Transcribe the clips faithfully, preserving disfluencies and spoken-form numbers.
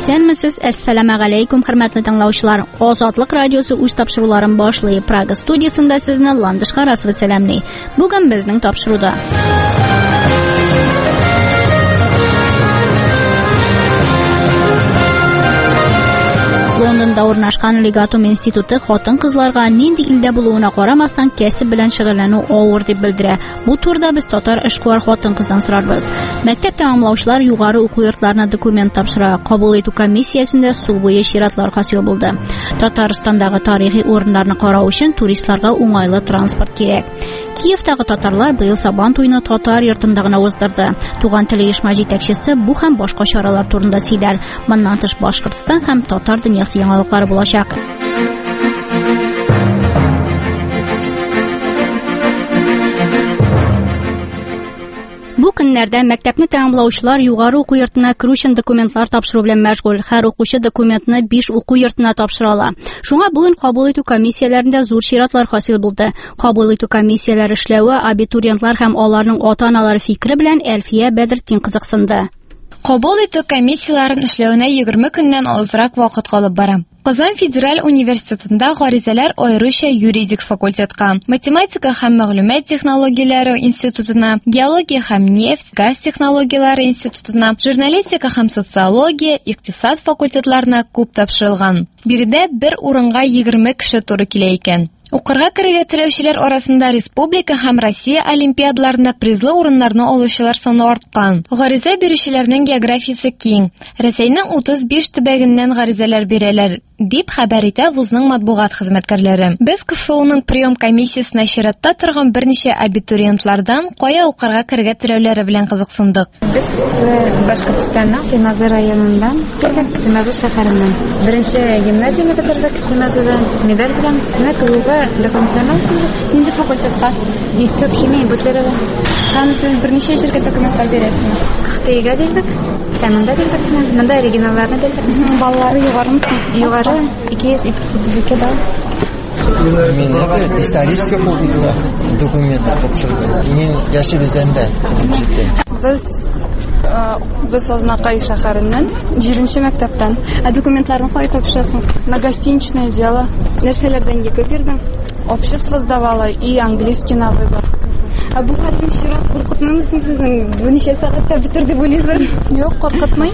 Исәнмесез, әссәламу алейкум, хөрмәтле тыңлаучылар. Азатлык радиосы үз тапшыруларын башлый. Прага студиясында сезне Ландыш Харасова сәламлый. Бүген безнең тапшыруда Лондонда урнашкан Легатум институты хатын-кызларга нинди илдә булуына карамастан кәсеп белән шөгыльләнү авыр дип белдерә. Бу турыда без татар эшкуар хатын-кыздан сорарбыз. Мәктәп тәмамлаучылар югары уку йортларына документ тапшыра. Кабул итү комиссиясендә су буе чиратлар хасил булды. Татарстандагы тарихи урыннарны карау өчен туристларга уңайлы транспорт кирәк. Киевтагы татарлар быел Сабан туйны татар йортында гына уздырды. Туган тел оешма җитәкчесе бу һәм башка чаралар турында сөйләр. Моннан тыш Башкортстан һәм татар дөньясы яңалыклары булачак. Бу көннәрдә мәктәпне тәмамлаучылар югары уку йортына керү өчен документлар тапшыру белән мәшгуль. Һәр укучы документны биш уку йортына тапшыра ала. Шуңа бүген кабул итү комиссияләрендә зур чиратлар хасил булды. Кабул итү комиссияләре эшләве абитуриентлар һәм аларның ата-аналары фикере белән Әлфия Бәдретдин кызыксынды. Кабул итү комиссияләрен эшләвенә егерме көннән азрак вакыт калып бара. Казан федераль университетында гаризалар аеруча юридик факультетка, математика һәм мәгълүмат технологияләре институтына, геология һәм нефть, газ технологияләре институтына, журналистика һәм социология, икътисад факультетларына күп тапшырылган. Биредә бер урынга егерме кеше туры килә икән. Укырга керергә теләүчеләр арасында республика һәм Россия олимпиадаларында призлы урыннарны алучылар саны арткан. Гариза бирүчеләрнең географиясе киң. Рәсәйнең утыз биш төбәгеннән гаризалар бирәләр, дип хәбәр итә вузның матбугат хезмәткәрләре. Без КФУның прием комиссиясенә чиратта торган берничә абитуриентлардан кая укырга керергә теләүләре белән кызыксындык. Без Башкортстанның Темазы районыннан, Темазы шәһәреннән. Беренче гимназияне бетердек, Темазыдан медаль белән КФУга документларны нинди факультетка? Институт химия бетерде. Һәм сез берничә җиргә документлар бирәсез. Кыхтыйга бирдек. Тәмамда бирдек. Монда оригиналларны бирдек. Балалары югарымы? Югары ике йөз утыз ике да. Мин это исторический факультет документы тапшырдым. Мин яшел үзәндә җиттем. Без без Ознакай шәһәреннән җиденче мәктәптән. Ә документларны кая тапшырасың? На гостиничное дело. Нәрсәләрдән йөк бирдем? Общество сдавала и английский на выбор. А бу хәтле чират куркытмыйсың сезнең? Бу ничә сәгатьтә бетер дип уйлыйсың? Юк, куркытмый.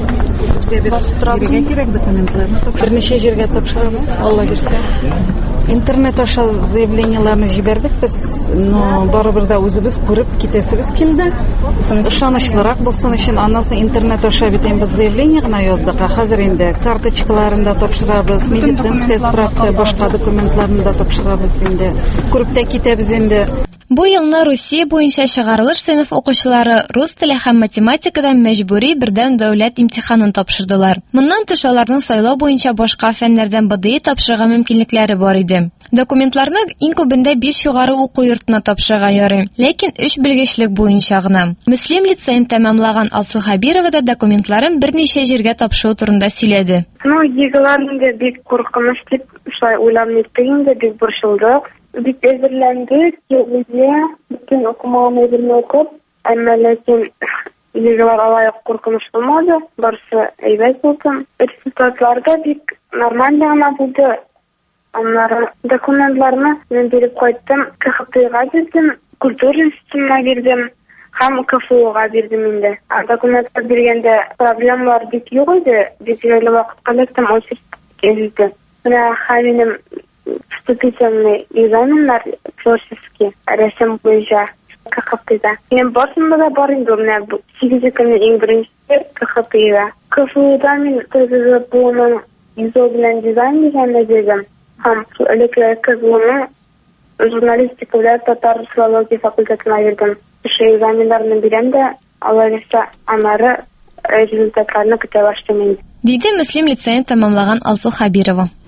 Безгә кирәк документларны. Берничә җиргә тапшырабыз, Алла бирсә. Интернет аша заявлениеларны җибәрдек без, но барыбер да үзебез күреп китәсебез килде. Ышанычлырак булсын өчен аннан интернет аша бит без заявление гына яздык. Хәзер инде карточкаларын да тапшырабыз, медицинская справка, башка документларны да тапшырабыз инде. Күреп тә китәбез инде. Бу елны Русия буенча чыгарылыш сыйныф укучылары рус теле һәм математикадан мәҗбүри бердәм дәүләт имтиханын тапшырдылар. Моннан тыш аларның сайлау буенча башка фәннәрдән БДИ тапшырырга мөмкинлекләре бар иде. Документларны иң күбендә биш югары уку йортына тапшырырга ярый, ләкин өч белгечлек буенча гына. Мөслим лицейын тәмамлаган Алсу Хәбирова да документларын берничә җиргә тапшыру турында сөйләде. Ну, егыларында бик куркыныч дип шулай уйлап инде, бик борчылдык. Бик әзерләндек, югыйсә, бөтен укымаган әзерне укып, әмма ләкин егылар алай куркыныч булмады, барысы әйбәт булды. Результатларда бик нормаль гына булды. Аннары документларны мен биреп кайттым, КХТга бирдем, культура институтына бирдем, һәм КФУга бирдем инде. А документлар биргәндә проблемалар бик юк иде, бик җайлы вакытка лектем, очередь келде. Менә хәлинем вступительный экзаменнар творческий рәсем буенча КХТда. Мен барсында да бар инде, менә сигез көнне иң беренче КХТда. КФУда мен ТЗГПның изо белән дизайн дигәнне бирдем. Һәм элекке КФУның журналистика белән татар филология факультетына бирдем. Шул экзаменнарны бирәм дә, алар исә аннары результатларны көтә башлыйм. Диде Мөслим лицейын тәмамлаган Алсу Хәбирова.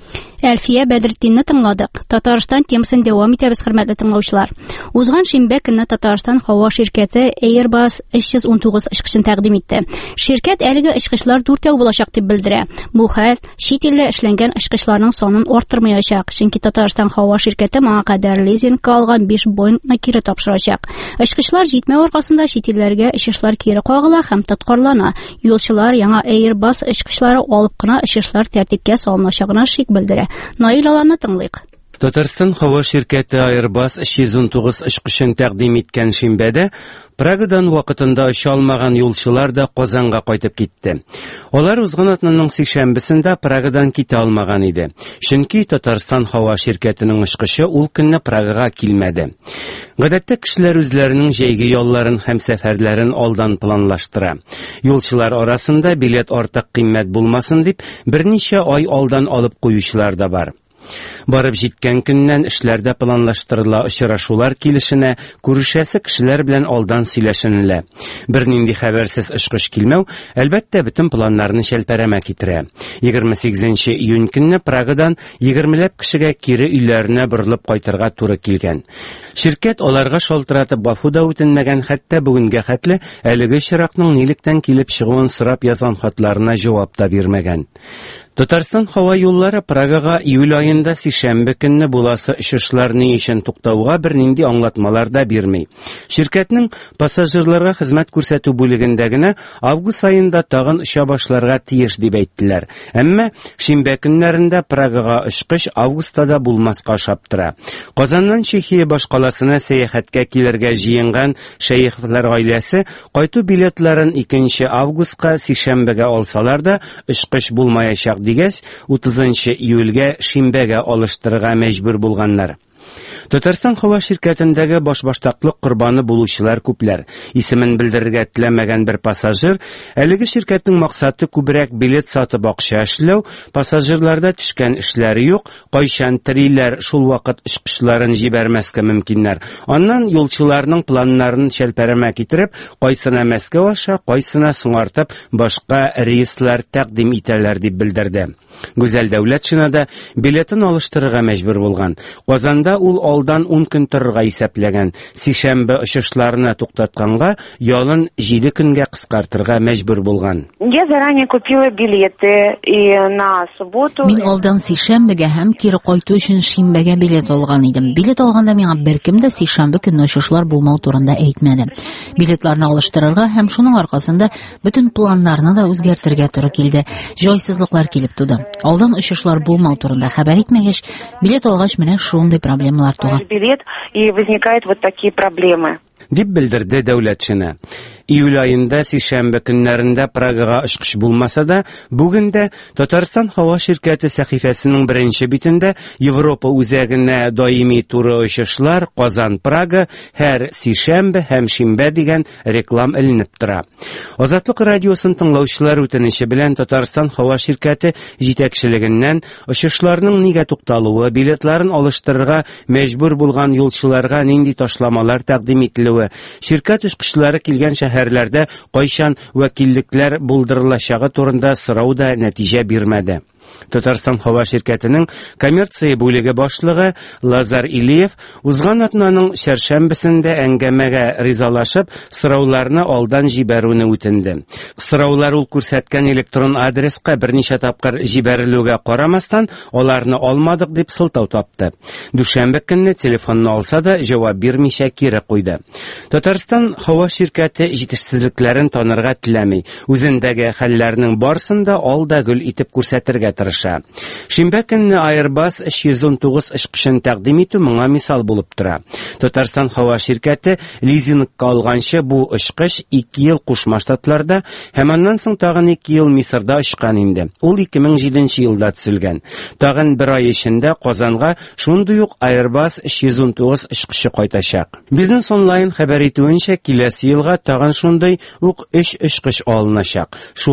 Әлфия Бәдретдинне тыңладык. Татарстан темасын дәвам итәбез, хөрмәтле тыңлаучылар. Узган шимбә көнне Татарстан һава ширкәте Airbus өч йөз ун тугыз очкычын тәкъдим итте. Ширкәт әлеге очкычлар дүртәү булачак дип белдерә. Бу хәл чит илдә эшләнгән очкычларның санын арттырмаячак, чөнки Татарстан һава ширкәте моңа кадәр лизингка алган биш Boeing-ны кире тапшырачак. Очкычлар җитмәү аркасында чит илләргә очышлар кире кагыла һәм тоткарлана. Юлчылар яңа Airbus очкычлары алып кына очышлар тәртипкә салыначагына шик белдерә. Наил Аланы тыңлыйк. Татарстан һава ширкәте Airbus өч йөз ун тугыз очкычын тәкъдим иткән шимбәдә Прагадан вакытында оча алмаган юлчылар да Казанга кайтып китте. Алар узган атнаның сишәмбесендә Прагадан китә алмаган иде. Чөнки Татарстан һава ширкәтенең очкычы ул көнне Прагага килмәде. Гадәттә кешеләр үзләренең җәйге ялларын һәм сәфәрләрен алдан планлаштыра. Юлчылар арасында билет артык кыйммәт булмасын дип берничә ай алдан алып куючылар да бар. Барып җиткән көннән эшләрдә планлаштырыла, очрашулар килешенә, күрешәсе кешеләр белән алдан сөйләшенелә. Бернинди хәбәрсез очкыч килмәү, әлбәттә, бөтен планнарны шәлпәрәмә китерә. егерме сигезенче июнь көнне Прагадан егермеләп кешегә кире өйләренә борылып кайтырга туры килгән. Ширкәт аларга шалтыратып Бафуда үтенмәгән, хәтта бүгенгә хәтле әлеге чиракның нилектән килеп чыгуын сорап язган хатларына җавап та бирмәгән. Татарстан һава юллары Прагага июль айында сишәмбе көнне буласы очышлар ни өчен туктауга бернинди аңлатмалар да бирми. Ширкәтнең пассажирларга хезмәт күрсәтү бүлегендә генә август айында тагын оча башларга тиеш дип әйттеләр. Әмма шимбә көннәрендә Прагага очкыч августта да булмаска шаптыра. Казаннан Чехия башкаласына сәяхәткә килергә җыенган Шәйховлар гаиләсе кайту билетларын икенче августка сишәмбегә алсалар да очкыч булмаячак дигәч, утызынчы июльгә шимбәгә алыштырырга мәҗбүр булганнар. Татарстан һава ширкәтендәге башбаштаклык корбаны булучылар күпләр. Исемен белдерергә теләмәгән бер пассажир, әлеге ширкәтнең максаты күбрәк билет сатып акча эшләү, пассажирларда төшкән эшләре юк, кайчан триллер шул вакыт очкычларын җибәрмәскә мөмкиннәр. Аннан юлчыларның планнарын шәлпәрәмә китереп, кайсына Мәскәү аша, кайсына соңартып, башка рейслар тәкъдим итәләр дип белдерде. Гүзәл Дәүләтшина да билетын алыштырырга мәҗбүр булган. Казанда ул алдан ун көн торырга исәпләгән. Сишәмбе очышларына туктатканга ялын җиде көнгә кыскартырга мәҗбүр булган. Я заранее купила билеты и на субботу. Мин алдан сишәмбегә һәм кире кайту өчен шимбәгә билет алган идем. Билет алганда миңа беркем дә сишәмбе көнне очышлар булмау турында әйтмәде. Билетларны алыштырырга һәм шуның аркасында бөтен планнарны да үзгәртергә туры килде. Җайсызлыклар килеп туды. Алдан очышлар булмау турында хәбәр итмәгәч, билет алгач менә шундый проблемалар туга. Билет и возникают вот такие проблемы. Дип белдерде Дәүләтшина. Июль айында сишәмбе көннәрендә Прагага очкыч булмаса да, бүген дә Татарстан һава ширкәте сәхифәсенең беренче битендә Европа үзәгенә даими туры очышлар Казан-Прага һәр сишәмбе һәм шимбә дигән реклам эленеп тора. Азатлык радиосын тыңлаучылар үтенече белән Татарстан һава ширкәте җитәкчелегеннән очышларның нигә тукталуы, билетларын алыштырырга мәҗбүр булган юлчыларга нинди ташламалар тәкъдим ителүе, ширкәт очкычлары килгән шәһәрләрдә кайчан вәкиллекләр булдырылачагы турында сорау да нәтиҗә бирмәде. Татарстан һава ширкәтенең коммерция бүлеге башлыгы Лазар Илиев узган атнаның чәршәмбесендә әңгәмәгә ризалашып, сорауларны алдан җибәрүне үтенде. Сораулар ул күрсәткән электрон адреска берничә тапкыр җибәрелүгә карамастан, аларны алмадык дип сылтау тапты. Дүшәмбе көнне телефонны алса да җавап бирмичә кире куйды. Татарстан һава ширкәте җитешсезлекләрен танырга теләми, үзендәге хәлләрнең барсын да алда гөл итеп күрсәтергә тырыша. Шимбә көнне Airbus өч йөз ун тугыз очкычын тәкъдим итү моңа мисал булып тора. Татарстан һава ширкәте лизингка алганчы бу очкыч ике ел Кушма Штатларда һәм аннан соң тагын ике ел Мисырда очкан инде. Ул ике мең җиденче елда төзелгән. Тагын бер ай эчендә Казанга шундый ук Airbus өч йөз ун тугыз очкычы кайтачак. Бизнес онлайн хәбәр итүенчә, киләсе елга тагын шундый ук өч очкыч алыначак. Шулай ук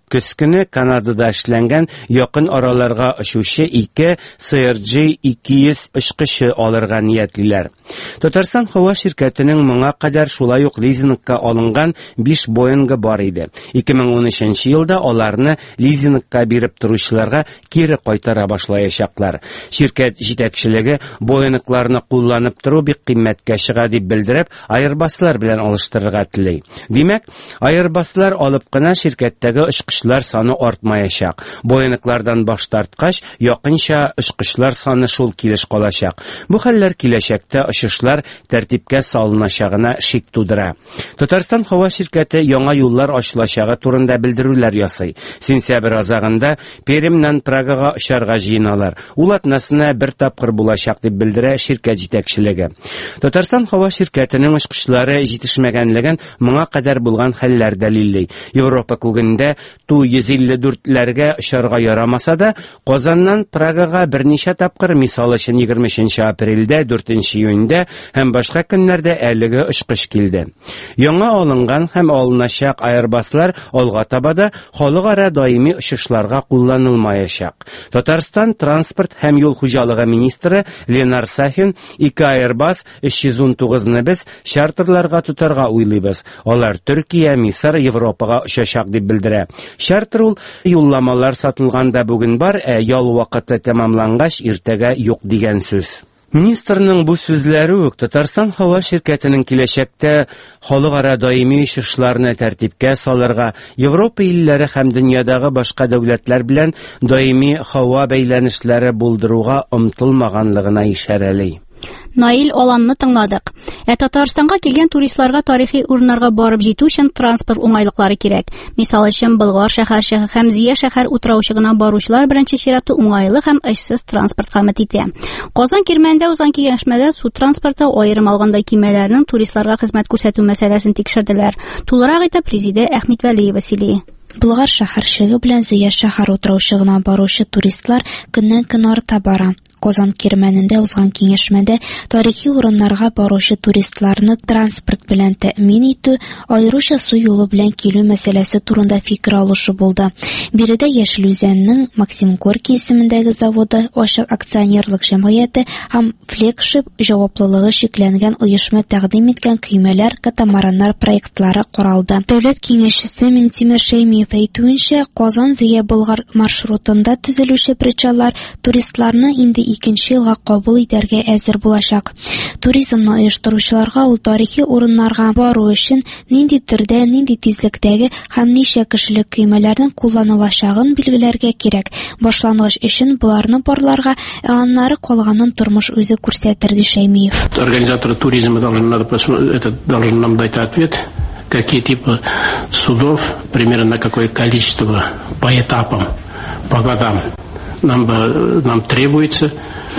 көз көне Канадада эшләнгән якын араларга очучы ике Си Ар Джи ике йөз очкычы алырга ниятлиләр. Татарстан һава ширкәтенең моңа кадәр шулай ук лизингка алынган биш Боингы бар иде. ике мең ун өченче елда аларны лизингка биреп торучыларга кире кайтара башлаячаклар. Ширкәт җитәкчелеге Боингларны кулланып тору бик кыйммәткә чыга дип белдереп, Airbusлар белән алыштырырга тели. Димәк, Airbusлар алып кына ширкәттәге очкычлар саны артмаячак. Боинглардан баш тарткач, якынча очкычлар саны шул килеш калачак. Бу хәлләр киләчәктә очышлар тәртипкә салыначагына шик тудыра. Татарстан һава ширкәте яңа юллар ачылачагы турында белдерүләр ясый. Сентябрь азагында Перемнән Прагага очарга җыеналар. Ул атнасына бер тапкыр булачак дип белдерә ширкәт җитәкчелеге. Татарстан һава ширкәтенең очкычлары җитешмәгәнлеген моңа кадәр булган хәлләр дәлилләй. Европа күгендә Ту йөз илле дүртләргә очарга ярамаса да, Казаннан Прагага берничә тапкыр, мисал өчен егерме өченче апрельдә, дүртенче июньдә һәм башка көннәрдә әлеге очкыч килде. Яңа алынган һәм алыначак Airbusлар алга таба да халыкара даими очышларга кулланылмаячак. Татарстан транспорт һәм юл хуҗалыгы министры Ленар Сафин ике Airbus өч йөз ун тугызны без чартерларга тотарга уйлыйбыз. Алар Төркия, Мисыр, Европага очачак дип белдерә. Чартер ул юлламалар сатылганда бүген бар, ә ял вакыты тәмамлангач иртәгә юк дигән сүз. Министрның бу сүзләре үк Татарстан һава ширкәтенең киләчәктә халыкара даими очышларны тәртипкә салырга, Европа илләре һәм дөньядагы башка дәүләтләр белән даими һава бәйләнешләре булдыруга омтылмаганлыгына ишарәли. Наил Аланны тыңладык. Ә Татарстанга килгән туристларга тарихи урыннарга барып җитү өчен транспорт уңайлыклары кирәк. Мисал өчен Болгар шәһәр шәһәр һәм Зия шәһәр утраучыгына баручылар беренче чиратта уңайлы һәм эшсез транспорт хезмәт итә. Казан Кирмәндә узган киңәшмәдә су транспорты аерым алганда кимәләрнең туристларга хезмәт күрсәтү мәсьәләсен тикшерделәр. Тулырак итеп Резида Әхмәтвәлиева сөйли. Болгар шәһәрчеге белән Зия шәһәр утраучыгына баручы туристлар көннән-көн арта бара. Казан Кирмәнендә узган киңәшмәдә тарихи урыннарга баручы туристларны транспорт белән тәэмин итү, аеруча су юлы белән килү мәсьәләсе турында фикер алышу булды. Биредә Яшел Үзәннең Максим Горький исемендәге заводы, Ачык акционерлык җәмгыяте һәм Флекшип җаваплылыгы шикләнгән оешма тәкъдим иткән көймәләр, катамараннар проектлары каралды. Дәүләт киңәшчесе Минтимер Шәймиев әйтүенчә, Казан-Зия-Болгар маршрутында төзелүче причаллар туристларны инде икенче елга кабул итәргә әзер булачак. Туризмны оештыручыларга ул тарихи урыннарга бару өчен нинди төрдә, нинди тизлектәге һәм ничә кешелек көймәләрнең кулланылачагын билгеләргә кирәк. Башлангыч өчен буларны барларга, ә аннары калганын тормыш үзе күрсәтер, ди Шәймиев. Организаторы туризма должны это должны нам дать ответ, какие типы судов, примерно на какое количество по этапам, по годам нам, нам требуется.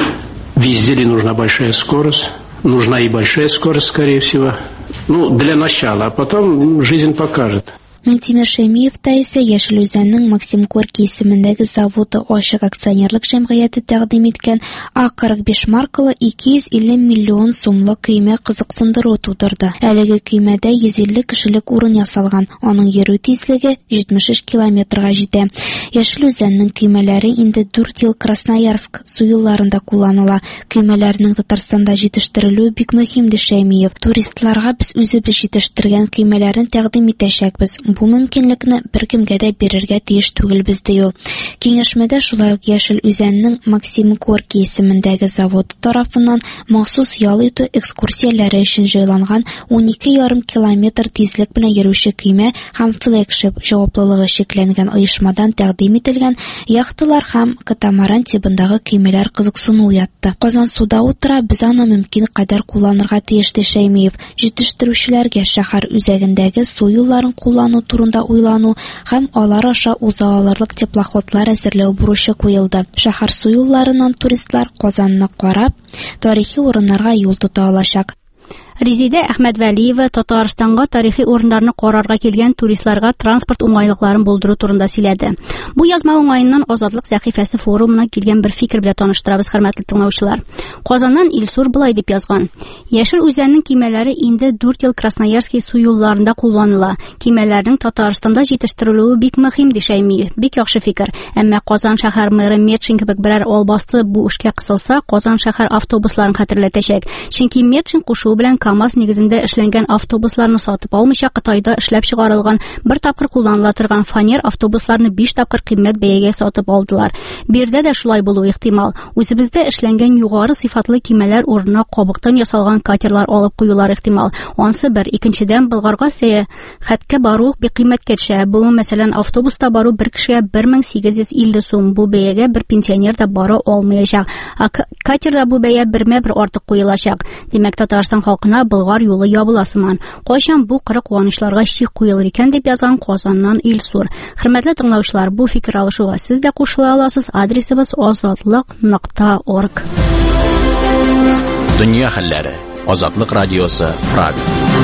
Везде ли нужна большая скорость? Нужна и большая скорость, скорее всего. Ну, для начала, а потом жизнь покажет. Минтимер Шәймиев та исә Яшел Үзәннең Максим Горький исемендәге заводы Ачык акционерлык җәмгыяте тәкъдим иткән А кырык биш маркалы ике йөз илле миллион сумлык көймә кызыксындыру тудырды. Әлеге көймәдә йөз илле кешелек урын ясалган. Аның йөрү тизлеге җитмеш өч километрга җитә. Яшел Үзәннең көймәләре инде дүрт ел Красноярск су юлларында кулланыла. Көймәләрнең Татарстанда җитештерелүе бик мөһим, ди Шәймиев. Туристларга без үзебез җитештергән көймәләрне тәкъдим итәчәкбез. Бу мөмкинлекне беркемгә дә бирергә тиеш түгелбез, ди ул. Киңәшмәдә шулай ук Яшел Үзәннең Максим Горький исемендәге заводы тарафыннан махсус ял итү экскурсияләре өчен җайланган ун ике ярым километр тизлек белән йөрүче көймә һәм Флекшип җаваплылыгы шикләнгән оешмадан тәкъдим ителгән яхталар һәм катамаран тибындагы көймәләр кызыксыну уятты. Казан суда утыра, без аны мөмкин кадәр кулланырга тиеш, ди Шәймиев. Җитештерүчеләргә шәһәр үзәгендәге су юлларын куллану турында уйлану һәм алар аша уза алырлык теплоходлар әзерләү бурычы куелды. Шәһәр су юлларыннан туристлар Казанны карап, тарихи урыннарга юл тота алачак. Резидә Әхмәтвәлиева Татарстанга тарихи урыннарны карарга килгән туристларга транспорт уңайлыкларын булдыру турында сөйләде. Бу язма уңайыннан Азатлык сәхифәсе форумына килгән бер фикер белән таныштырабыз, хөрмәтле тыңлаучылар. Казаннан Илсур булай дип язган: Яшел үзәннең кимәләре инде дүрт ел Красноярский су юлларында кулланыла. Кимәләрнең Татарстанда җитештерелүе бик мөһим дишәйми. Бик яхшы фикер. Әмма Казан шәһәр мэры Метшин кебек берәр албасты бу эшкә кысылса, Казан шәһәр автобусларын хәтерләтәчәк. Чөнки Метшин кушуы белән КАМАЗ нигезендә эшләнгән автобусларны сатып алмыйча Кытайда эшләп чыгарылган бер тапкыр кулланыла торган фанер автобусларны биш тапкыр кыйммәт бәягә сатып алдылар. Бирдә дә шулай булу ихтимал. Үзебездә эшләнгән югары сыйфатлы кимәләр урынына кабыктан ясалган катерлар алып куюлар ихтимал. Ансы бер. Икенчедән, Болгарга сәяхәткә бару бик кыйммәткә төшә. Бу, мәсәлән, автобуста бару бер кешегә бер мең сигез йөз илле сум. Бу бәягә бер пенсионер да бара алмаячак. Катерда бу бәя бермә-бер артык куелачак. Димәк, Татарстан халкына Болгар юлы ябыла сыман. Кайчан бу кырык куанычларга чик куелыр икән дип язган Казаннан Илсур. Хөрмәтле тыңлаучылар, бу фикер алышуга сез дә кушыла аласыз. Адресыбыз азатлык нокта орг. Дөнья хәлләре. Азатлык радиосы, Прага.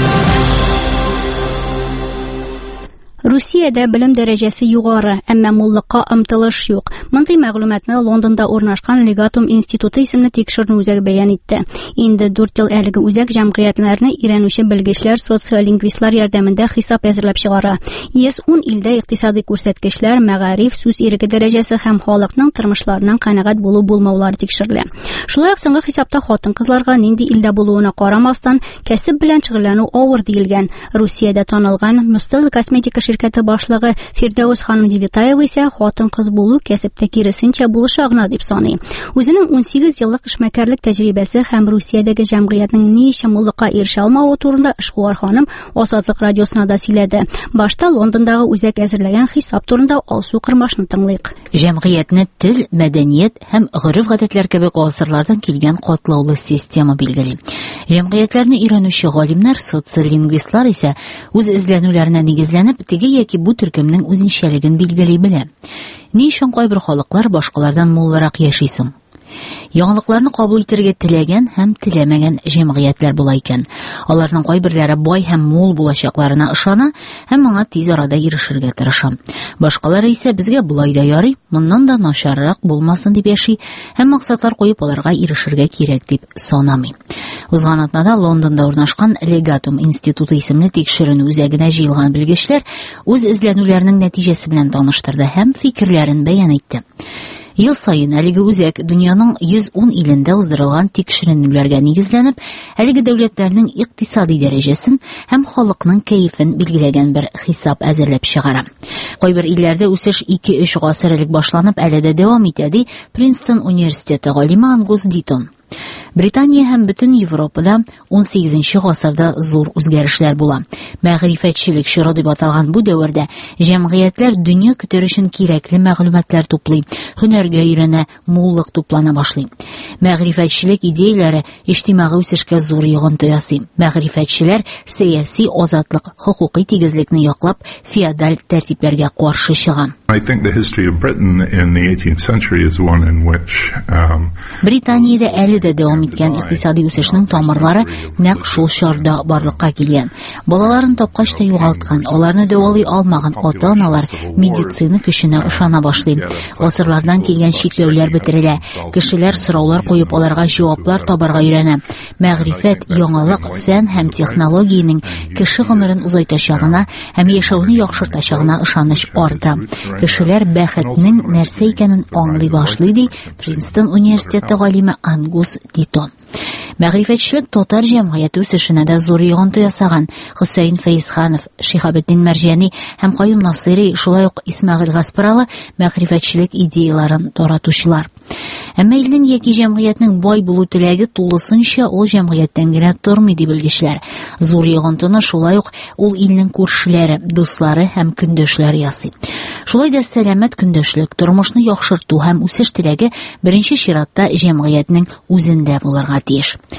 Русиядә белем дәрәҗәсе югары, әмма муллыкка омтылыш юк. Мондый мәгълүматны Лондонда урнашкан Legatum институты исемле тикшерү үзәге бәян итте. Инде дүрт ел әлеге үзәк җәмгыятьләрне өйрәнүче белгечләр, социолингвистлар ярдәмендә хисап әзерләп чыгара. йөз ун илдә икътисади күрсәткечләр, мәгариф, сүз иреге дәрәҗәсе һәм халыкның тормышларынан канәгать булу булмаулары тикшерелә. Шулай ук соңгы хисапта хатын-кызларга нинди илдә булуына карамастан кәсеп белән шөгыльләнү авыр диелгән. Русиядә танылган Мустел косметика ширкәте башлыгы Фирдәүс ханым Девитаева исә хатын-кыз булу кәсептә киресенчә булышагына дип саный. Үзенең ун сигез еллык эшмәкәрлек тәҗрибәсе һәм Русиядәге җәмгыятьнең ни өчен муллыкка ирешә алмавы турында Эшкуар ханым Азатлык радиосына да сөйләде. Башта Лондондагы үзәк әзерләгән хисап турында алсу кырмашны тыңлыйк. Җәмгыятьне тел, мәдәният һәм гореф-гадәтләр кебек гасырлардан килгән катлаулы система билгели. Җәмгыятьләрне өйрәнүче галимнәр, социолингвистлар исә үз эзләнүләренә нигезләнеп теге яки бу төркемнең үзенчәлеген билгели белә. Ни өчен кайбер халыклар башкалардан муллырак яши соң? Яңалыкларны кабул итәргә теләгән һәм теләмәгән җәмгыятьләр була икән. Аларның кайберләре бай һәм мул булачакларына ышана һәм моңа тиз арада ирешергә тырыша. Башкалары исә безгә булай да ярый, моннан да начаррак булмасын дип яши һәм максатлар куеп аларга ирешергә кирәк дип санамый. Узган атнада Лондонда урнашкан Legatum институты исемле тикшеренү үзәгенә җыелган белгечләр үз эзләнүләренең нәтиҗәсе белән таныштырды һәм фикерләрен бәян итте. Ел сайын әлеге үзәк дөньяның йөз ун илендә уздырылган тикшеренүләргә нигезләнеп, әлеге дәүләтләрнең икътисади дәрәҗәсен һәм халыкның кәефен билгеләгән бер хисап әзерләп чыгара. Кайбер илләрдә үсеш ике-өч гасыр элек башланып, әле дә дәвам итә, ди Принстон университеты галиме Ангус Дитон. Британия һәм бөтен Европада ун сигезенче гасырда зур үзгәрешләр була. Мәгърифәтчелек чоры дип аталган бу дәвердә җәмгыятьләр дөнья көтер өчен кирәкле мәгълүматлар туплый, һөнәргә өйрәнә, муллык туплана башлый. Мәгърифәтчелек идеяләре иҗтимагый үсешкә зур йогынты ясый. Мәгърифәтчеләр сәяси азатлык, хукукый тигезлекне яклап, феодаль тәртипләргә каршы чыга. I think the history of Britain in the eighteenth century is one in which um, Британиядә әле дә дәвам иткән икътисади үсешнең тамырлары нәкъ шул чорда барлыкка килгән. Балаларын тапкач та югалткан, аларны дәвалый алмаган ата-аналар медицина көченә ышана башлый. Гасырлардан килгән чикләүләр бетерелә. Кешеләр сораулар куеп аларга җаваплар табарга өйрәнә. Мәгърифәт, яңалык, фән һәм технологиянең кеше гомерен узайтачагына һәм яшәүне яхшыртачагына ышаныч арта. Кешеләр бәхетнең нәрсә икәнен аңлый башлый, ди Принстон университеты галиме Ангус Дитон. Мәгърифәтчелек татар җәмгыяте үсешенә дә зур йогынты ясаган. Хөсәен Фәйзханов, Шихабетдин Мәрҗани һәм Каюм Насыйри, шулай ук Исмәгыйль Гаспаралы мәгърифәтчелек идеяларын таратучылар. Әмма илнең яки җәмгыятьнең бай булу теләге тулысынча ул җәмгыятьтән генә тормый ди белгечләр. Зур йогынтыны шулай ук ул илнең күршеләре, дуслары һәм көндәшләре ясый. Шулай да сәламәт көндәшлек, тормышны яхшырту һәм үсеш теләге беренче чиратта җәмгыятьнең үзендә булырга тиеш.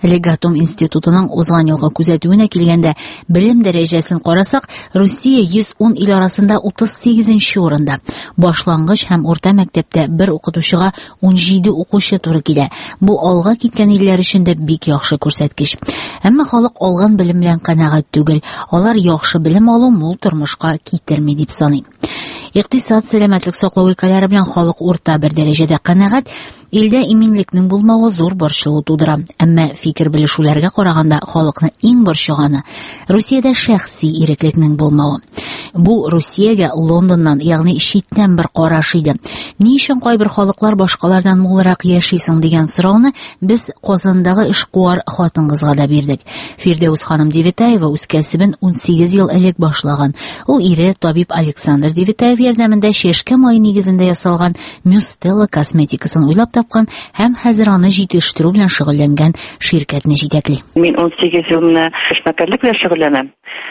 Легатум институтының узган елгы күзәтүенә килгәндә, белем дәрәҗәсен карасак, Русия йөз ун ил арасында утыз сигезенче урында. Башлангыч һәм урта мәктәптә бер укытучыга ун җиде укучы туры килә. Бу алга киткән илләр өчен дә бик яхшы күрсәткеч. Әмма халык алган белем белән канәгать түгел. Алар яхшы белем алу мул тормышка китерми дип саный. Икътисад, сәламәтлек саклау өлкәләре белән халык урта бер дәрәҗәдә канәгать, илдә иминлекнең булмавы зур борчылу тудыра. Әмма фикер белешүләргә караганда халыкны иң борчыганы Русиядә шәхси иреклекнең булмавы. Бу Русиягә Лондоннан, ягъни читтән бер караш иде. Ни өчен кайбер халыклар башкалардан мулрак яшисең дигән сорауны без Казандагы эшкуар хатын-кызга да бирдек. Фирдәүс ханым Девитаева үз кәсебен ун сигез ел элек башлаган. Ул ире табиб Александр Девитаев ярдәмендә чәшкә мае нигезендә ясалган Мюстелла косметикасын уйлап тапкан һәм хәзер аны җитештерү белән шөгыльләнгән ширкәтне җитәкли. Мин ун сигез ел менә эшмәкәрлек белән шөгыльләнәм.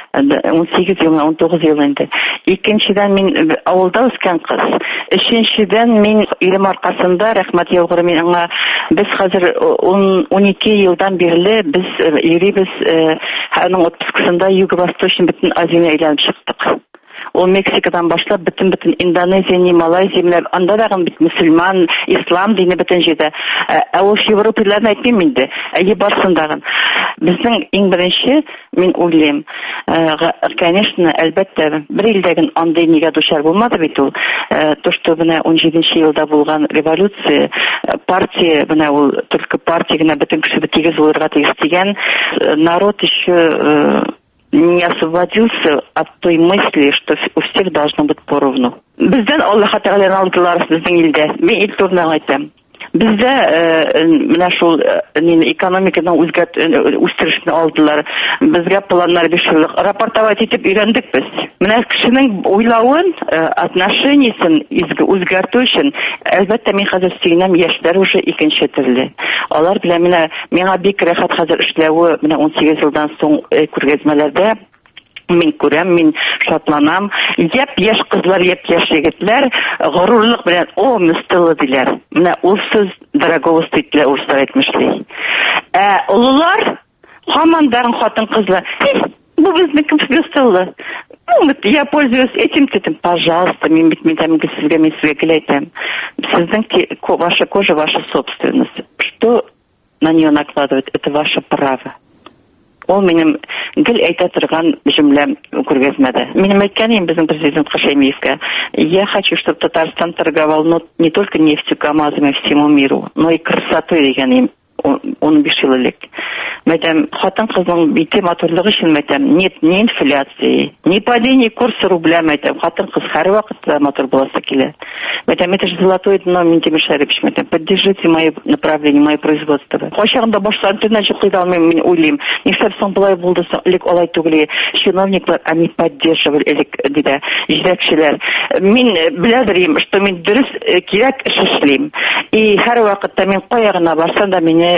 ун сигез ел, ун тугыз ел инде. Икенчедән мин авылда үскән кыз. Өченчедән мин ирем аркасында, рәхмәт яугыры мин аңа, без хәзер ун ике елдан бирле без ирибез аның отпускысында Юго-Восточный бөтен Азияны әйләнеп чыктык. Ул Мексикадан башлап бөтен-бөтен Индонезия, Малайзия, менә анда да бит мөселман, ислам дине бөтен җирдә. Ә ул европаларны әйтмим инде. Әйе барсындагы. Безнең иң беренче мин уйлыйм, конечно, әлбәттә, бер илдәге андый нигә дучар булмады бит ул. То, что менә ун җиденче елда булган революция, партия, менә ул только партия гына бөтен кеше тигез булырга тиеш дигән, народ еще не освободился от той мысли, что у всех должно быть поровну. Бездән Аллаһ Тәгалә алдылар безнең илдә. Мин ил турында әйтәм. Бездә менә шул экономиканың үстерешне алдылар. Безгә планнар бишелек. Рапортовать итеп өйрәндек без. Менә кешенең уйлавын, отношениясын үзгәртү өчен, әлбәттә мин хәзер сөйләнәм, яшьләр уже икенче төрле. Алар белән менә миңа бик рәхәт хәзер эшләве, менә ун сигез елдан соң күргәзмәләрдә мин күрәм, мин шатланам. Яп яшь кызлар, яп яшь егетләр горурлык белән о Мюстелла диләр. Менә ул сүз дорогого стоит урыслар әйтмешли. Ә олылар һаман да хатын-кызлар, бу безнең Мюстелла. Ну, я пользуюсь этим, этим, пожалуйста, мин бит мин там сезгә мин сезгә әйтәм. Сезнең ваша кожа, ваша собственность. Что на нее накладывать, это ваше право. Ол минем гел әйтә торган җөмләм күргәзмәдә. Минем әйткәнем безнең президент Хашемиевка: я хочу, чтобы Татарстан торговал не только нефтью, КАМАЗами всему миру, но и красотой дигәнем. ун биш ел элек. Мәдәм хатын-кызның бите матурлыгы өчен мәдәм нет ни инфляции, ни падения курса рубля мәдәм хатын-кыз һәр вакытта матур буласы килә. Мәдәм это же золотое дно, мин Тимир Шарипович, мәдәм поддержите мои направления, мои производства. Кайчагында башлап интернет кыйда алмыйм, мин уйлыйм. Нишләп соң булай булды, элек алай түгел. Чиновниклар они поддерживали элек диде җитәкчеләр. Мин беләдерим, что мин дөрес кирәк эш эшлим. И һәр вакытта мин каягына барсам да мине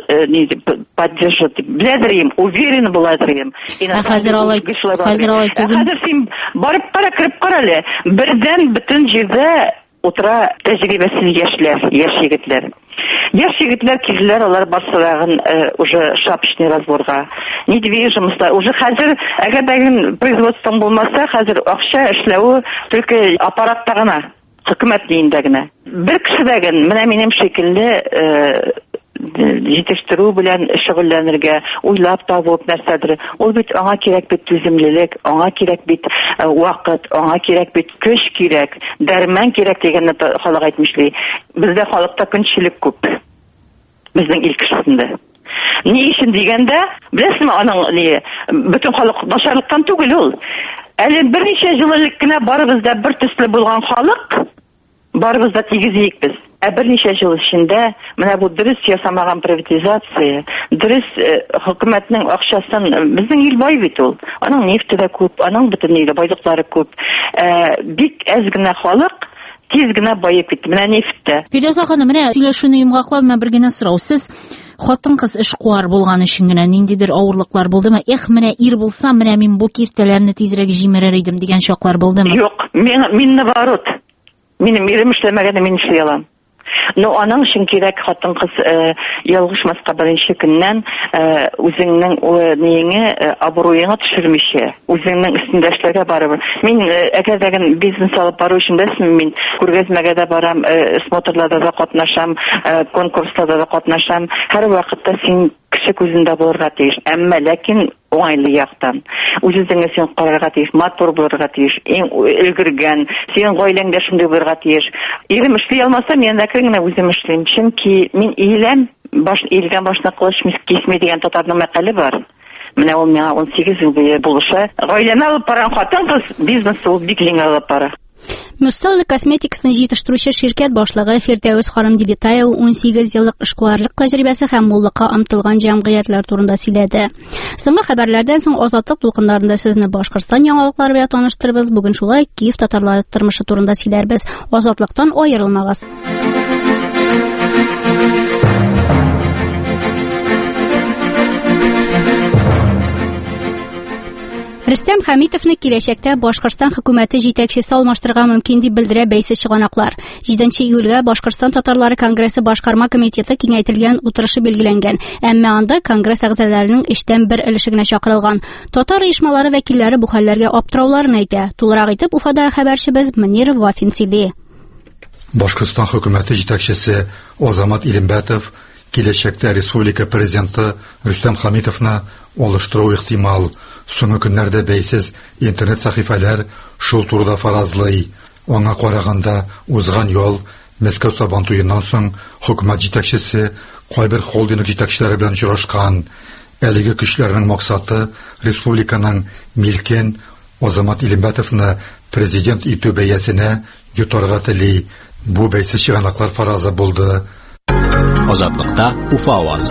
поддержат. Беләдерим, уверен буладырым. Хәзер алай, хәзер алай түгел. Хәзер син барып кара, кирип кара әле. Бердән бөтен җирдә утыра тәҗрибәсез яшьләр, яшь егетләр. Яшь егетләр килделәр, алар барсагын уже шапочный разборга. Недвижимость, уже хәзер әгәр дәген производством булмаса, хәзер акча эшләү только аппаратта гына, хөкүмәт ниендә генә. Бер кешедәген, менә минем шикелле җитештерү белән шөгыльләнергә, уйлап табып нәрсәдер. Ул бит аңа кирәк бит түземлелек, аңа кирәк бит вакыт, аңа кирәк бит көч кирәк, дәрман кирәк дигәнне халык әйтмешли. Бездә халыкта көнчелек күп. Безнең ил кешесендә. Ни өчен дигәндә, беләсезме, аның ни бөтен халык начарлыктан түгел ул. Әле берничә ел элек кенә барыбыз да бер төсле булган халык, барыбыз да тигез икбез. Ә берничә ел эчендә менә бу дөрес ясамаган приватизация, дөрес хөкүмәтнең акчасын, безнең ил бай бит ул. Аның нефте дә күп, аның бөтен иле байлыклары күп. Бик әз генә халык тиз генә байып китте. Менә нефттә. Фирдәүс ханым, менә сөйләшүне йомгаклап, менә бер генә сорау. Сез хатын-кыз эшкуар булган өчен генә ниндидер авырлыклар булдымы? Эх, менә ир булсам, менә мин бу киртәләрне тизрәк җимерер идем дигән чаклар булдымы? Юк, мин мин наоборот. Минем ирем эшләмәгәндә мин эшли алам. Ну, аның өчен кирәк хатын-кыз ялгышмаска беренче көннән үзеңнең неңе абруеңа төшермичә, үзеңнең өстендәшләргә барып. Мин әгәр бизнес алып бару өчен дәсме, мин күргәзмәгә дә барам, смотрларда да катнашам, конкурсларда да катнашам. Һәр вакытта син кеше күзендә булырга тиеш. Әмма ләкин уңайлы яктан. Үзеңне син карарга тиеш, матур булырга тиеш, иң өлгергән, син гаиләңдә шундый булырга тиеш. Ирем эшли алмаса, мен дә генә үзем эшлим. Чөнки мин иеләм, баш иелгән башны кылыч кисми дигән татарның мәкале бар. Менә ул миңа он сигез ел булыша. Гаиләне алып барган хатын-кыз бизнесны ул бик җиңел алып бара. Мусталлы косметикасын җитештерүче ширкәт башлыгы Фирдәүс ханым Дибитаева он сигез еллык эшкуарлык тәҗрибәсе һәм муллыкка омтылган җәмгыятьләр турында сөйләде. Соңгы хәбәрләрдән соң Азатлык тулкыннарында сезне Башкортстан яңалыклары белән таныштырабыз. Бүген шулай Киев татарлары тормышы турында сөйләрбез. Азатлыктан аерылмагыз. Рөстәм Хәмитовны киләчәктә Башкортстан хөкүмәте җитәкчесе алмаштырырга мөмкин дип белдерә бәйсез чыганаклар. җиденче июльгә Башкортстан татарлары конгрессы башкарма комитеты киңәйтелгән утырышы билгеләнгән. Әмма анда конгресс әгъзаларының эштән бер өлеше генә чакырылган. Татар оешмалары вәкилләре бу хәлләргә аптырауларын әйтә. Тулырак итеп Уфада хәбәрчебез Мөнир Вафин сөйли. Башкортстан хөкүмәте җитәкчесе Азамат Илембәтов киләчәктә республика президенты Рөстәм Хәмитовны олыштыру ихтимал. Соңгы көннәрдә бәйсез интернет сәхифәләр шул турыда фаразлый. Аңа караганда узган ел Мәскәү Сабантуеннан соң хөкүмәт җитәкчесе кайбер холдинг җитәкчеләре белән очрашкан. Әлеге көчләрнең максаты республиканың милкен Азамат Илембәтовны президент итү бәясенә йотарга тели. Бу бәйсез чыганаклар фаразы булды. Азатлыкта Уфа авазы.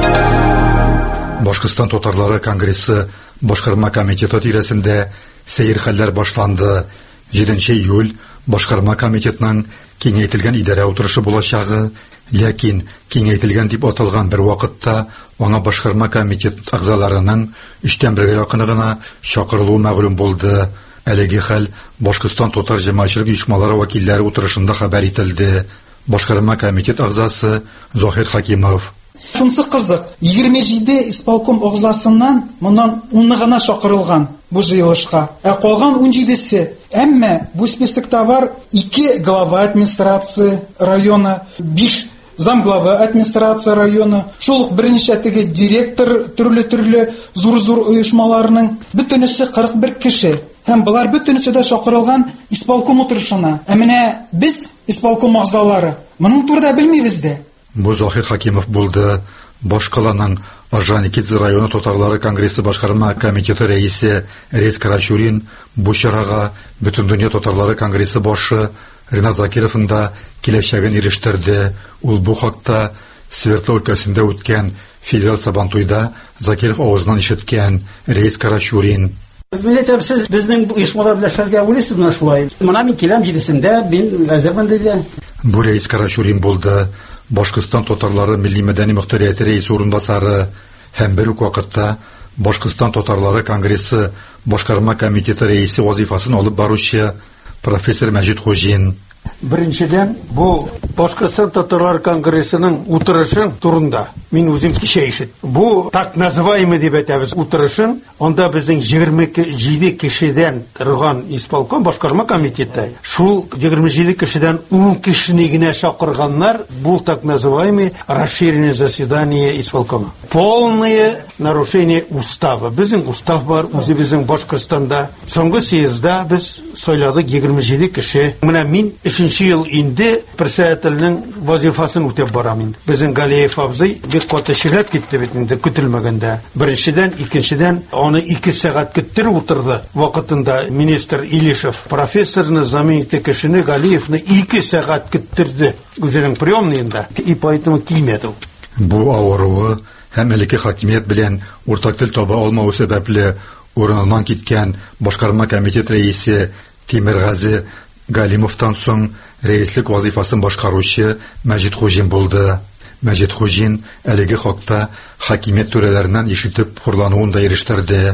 Башкортстан татарлары конгрессы башкарма комитеты тирәсендә сәер хәлләр башланды. җиденче июль башкарма комитетының киңәйтелгән идарә утырышы булачагы, ләкин киңәйтелгән дип аталган бер вакытта аңа башкарма комитет әгъзаларының өчтән бергә якыны гына чакырылуы мәгълүм булды. Әлеге хәл Башкортстан татар җәмәгатьчелек оешмалары вәкилләре утырышында хәбәр ителде. Башкарма комитет әгъзасы Захир Хакимов. Шунсы кызык, егерме җиде исполком әгъзасыннан моннан уны гына чакырылган бу җыелышка. Ә калган он җидесе. Әмма бу списокта бар ике глава администрация района, биш замглава администрация района, шул ук берничә теге директор төрле-төрле зур-зур оешмаларның бөтенесе кырык бер кеше. Һәм булар бөтенесе дә чакырылган исполком утырышына. Ә менә без исполком әгъзалары моның турында белмибез дә. Бу Захир Хакимов булды. Башкаланың Ажаникидзе районы татарлары конгрессы башкарма комитеты рәисе Рейс Карачурин бу чарага бөтен дөнья татарлары конгрессы башы Ринат Закировның да киләчәген ирештерде. Ул бу хакта Свердлов өлкәсендә үткән федераль Сабантуйда Закиров авызыннан ишеткән. Рейс Карачурин: Милләтем, сез безнең бу оешмалар белән эшләргә уйлыйсызмы шулай? Менә мин киләм җидесендә, мин әзермен диде. Бу Рейс Карачурин булды. Башкортстан татарлары милли мәдәни мөхтәрияте рәисе урынбасары һәм бер үк вакытта Башкортстан татарлары конгрессы башкарма комитеты рәисе вазифасын алып баручы профессор Мәҗит Хуҗин. Беренчедән, бу Башкортстан татарлары конгрессының утырышын турында мин үзем кичә ишеттем. Бу так называемый дип әйтәбез утырышын, анда безнең егерме җиде кешедән торган исполком башкарма комитеты. Шул егерме җиде кешедән ун кешене генә чакырганнар, бу так называемый расширенное заседание исполкома. Полное нарушение устава. Безнең устав бар, үзебезнең Башкортстанда. Соңгы съездда без сайладык егерме җиде кеше. Менә мин өченче ел инде председательнең вазифасын үтәп барам инде. Безнең Галиев абзый бик каты шират китте бит инде көтелмәгәндә. Беренчедән, икенчедән аны ике сәгать көттереп утырды. Вакытында министр Илишев профессорны заменить кешене Галиевны ике сәгать көттерде үзенең приемныйында. И поэтому килмәде. Бу авыруы һәм элекке хакимият белән уртак тел таба алмау сәбәпле урыныннан киткән башкарма комитет рәисе Тимергази Галимовтан соң рәислек вазифасын башкаручы Мәҗит Хуҗин булды. Мәҗит Хуҗин әлеге хакта хакимият түрәләреннән ишетеп хурлануын да ирештерде.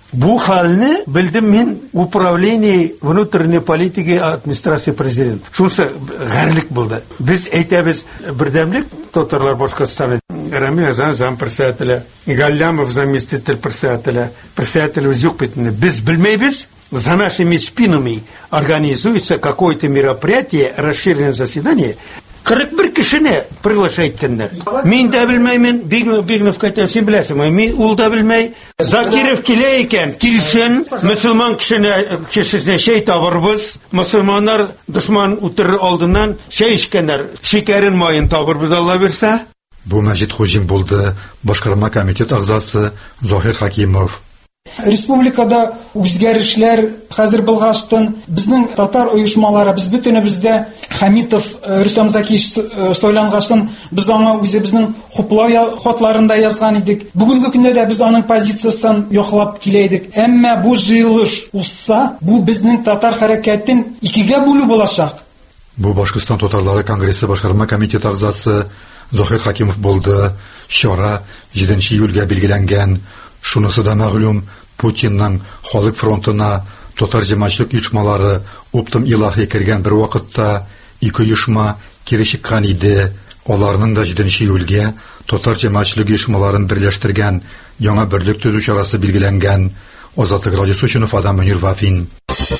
Бу хәлне белдем мин управление внутренней политики администрации президента. Шунсы гәрлек булды. Без әйтәбез бердәмлек татарлар Башкортстанда. Рами Азан зам председателя, Галлямов заместитель председателя, председатель юк битне. Без белмәйбез. За нашими спинами организуется какое-то мероприятие, расширенное заседание. кырык бер кешене приглашать иткәннәр. Мин дә белмәймен, Бигнов кайтып син беләсеңме? Мин ул да белмәй. Закиров килә икән, килсен, мөселман кешене кешесенә шәй табырбыз. Мөселманнар дошман утыр алдыннан шәй эчкәннәр. Шикәрен, майын табырбыз, Алла бирсә. Бу Мәҗит Хуҗин булды, башкарма комитет әгъзасы Заһир Хакимов. Республикада үзгәрешләр хәзер булгаштан безнең татар оешмалары, без бөтенебездә Хамитов Рөстәм Закиевич сайлангаштан без аңа үзебезнең хуплау хатларында язган идек. Бүгенге көндә дә без аның позициясын яклап килә идек. Әмма бу җыелыш узса, бу безнең татар хәрәкәтен икегә бүлү булачак. Бу Башкортстан татарлары конгрессы башкарма комитет әгъзасы Заһир Хакимов булды. Чара җиденче июльгә билгеләнгән. Шунысы да мәгълүм, Путинның халык фронтына татар җәмәгатьчелек оешмалары оптым илаһи кергән бер вакытта ике оешма кире чыккан иде. Аларның да җиденче июльгә татар җәмәгатьчелек оешмаларын берләштергән яңа берлек төзү чарасы билгеләнгән. Азатлык радиосы өчен Уфадан Мөнир Вафин.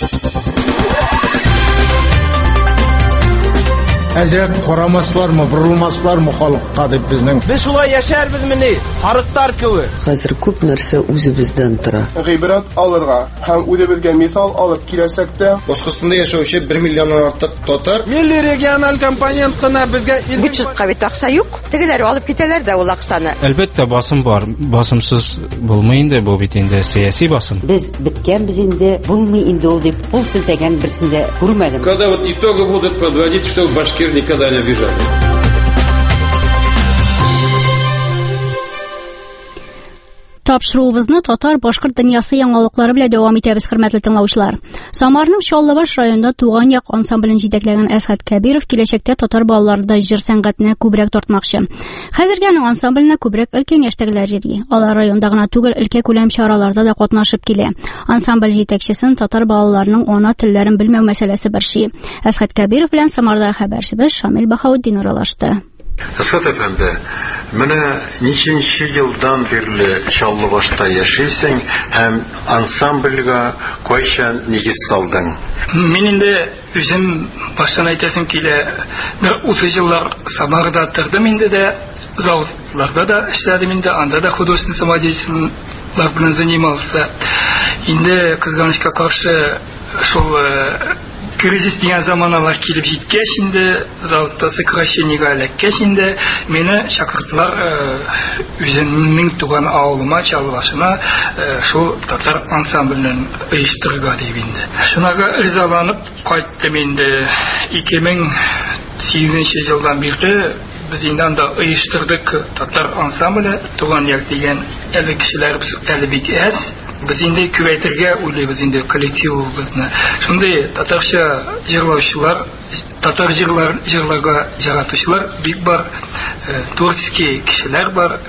Әзрәк карамаслармы, бурылмаслармы халыкка дип безнең. Без шулай яшәрбезмени? Харыктар кеби. Хәзер күп нәрсә үзебездән тора. Гыйбрат алырга һәм үзебезгә мисал алып киләсәк тә, Башкортстанда яшәүче бер миллионнан артык татар милли региональ компонент кына безгә бюджетка бит акча юк. Тегеләр алып китәләр дә ул акчаны. Әлбәттә басым бар. Басымсыз булмый инде бу бит инде сиясәт басым. Без биткәнбез инде, булмый инде ул дип пул силтәгән берсендә күрмәдем. Когда вот итоги будут подводить, что Башкир никогда не обижали. Тапшыруыбызны татар башкорт дөньясы яңалыклары белән дәвам итәбез, хөрмәтле тыңлаучылар. Самарның Чаллыбаш районында туган як ансамблен җитәкләгән Әсхәт Кәбиров киләчәктә татар балаларында җыр сәнгатенә күбрәк тартмакчы. Хәзергә аның ансамбленә күбрәк өлкән яшьтәгеләр йөри. Алар районда гына түгел, өлкә күләм чараларда да катнашып килә. Ансамбль җитәкчесен татар балаларының ана телләрен белмәү мәсьәләсе борчый. Әсхәт Кәбиров белән Самарда хәбәрчебез Шамил Баһаутдин аралашты. Әсхәт әфәнде, менә ниченче елдан бирле Чаллыбашта яшисең һәм ансамбльгә кайчан нигез салдың? Мин инде үзем баштан әйтәсем килә, бер утыз еллар Самарда тордым инде дә, заводларда да эшләдем инде, анда да художественный самодеятельность белән занимался. Инде кызганычка каршы шул кризис дигән заманалар килеп җиткәч инде, заводта сокращениегә эләккәч инде, мине чакырдылар үземнең туган авылыма, Чаллыбашына, шул татар ансамбленең оештырырга дип инде. Шунага ризаланып кайттым инде. ике мең сигезенче елдан бирле без инде анда оештырдык татар ансамбле, туган як дигән әле кешеләр әле бик әз. Без инде күбәйтергә уйлыйбыз инде коллективыбызны. Шундый татарча җырлаучылар, татар җырлар, җырларга яратучылар бик бар, творческий кешеләр бар.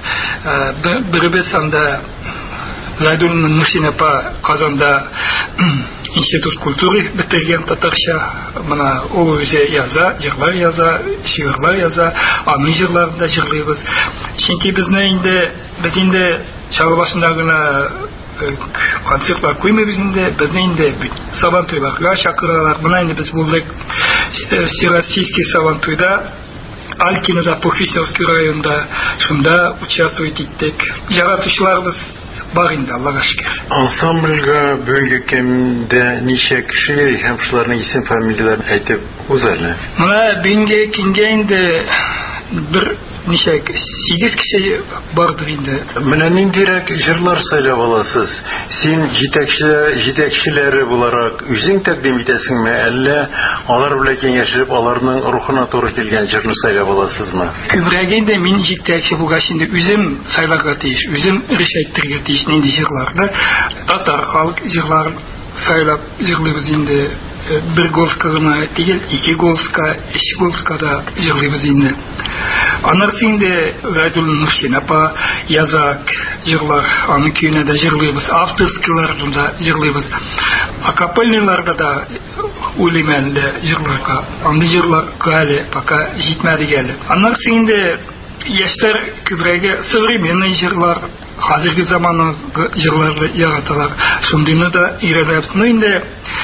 Беребез анда Зайдуллина Нурсинапа Казанда институт культуры бетергән татарча. Менә ул үзе яза, җырлар яза, шигырьләр яза, аның җырларында җырлыйбыз. Чөнки безне инде без инде Чаллыбашында гына концертлар куймыйбыз инде, безне инде сабантуйларга чакыралар. Менә инде без булдык всероссийский сабантуйда, Алькинода, Пухвистовский районда, шунда участвовать иттек. Яратучыларыбыз бар инде, Аллага шөкер. Ансамбльгә бүгенге көндә ничә кеше йөри һәм шуларның исем фамилияләрен әйтеп узарлы? Менә бүгенге көнгә инде бер ничә сигез кеше бардыр инде. Менә ниндирәк җырлар сайлап аласыз? Син җитәкче җитәкчеләре буларак үзең тәкъдим итәсеңме, әллә алар белән киңәшеп, аларның рухына туры килгән җырны сайлап аласызмы? Күбрәк инде мин җитәкче булгач инде үзем сайларга тиеш, үзем решәйтергә тиеш нинди җырларны, татар халык җырларын сайлап җырлыйбыз инде. bir голска гына түгел, ике голска, өч голска да җырлыйбыз инде. Аннары инде Зайдул Нурсин апа язак җырлар, аның көенә дә җырлыйбыз, авторскийларда да җырлыйбыз. Акапельниларда да уйлыйм да җырларга. Андый җырларга әле пока җитмәдек әле. Аннары инде яшьләр күбрәге современный җырлар, хәзерге заманны җырларны яраталар. Шундыйны да өйрәнәбез. Ну инде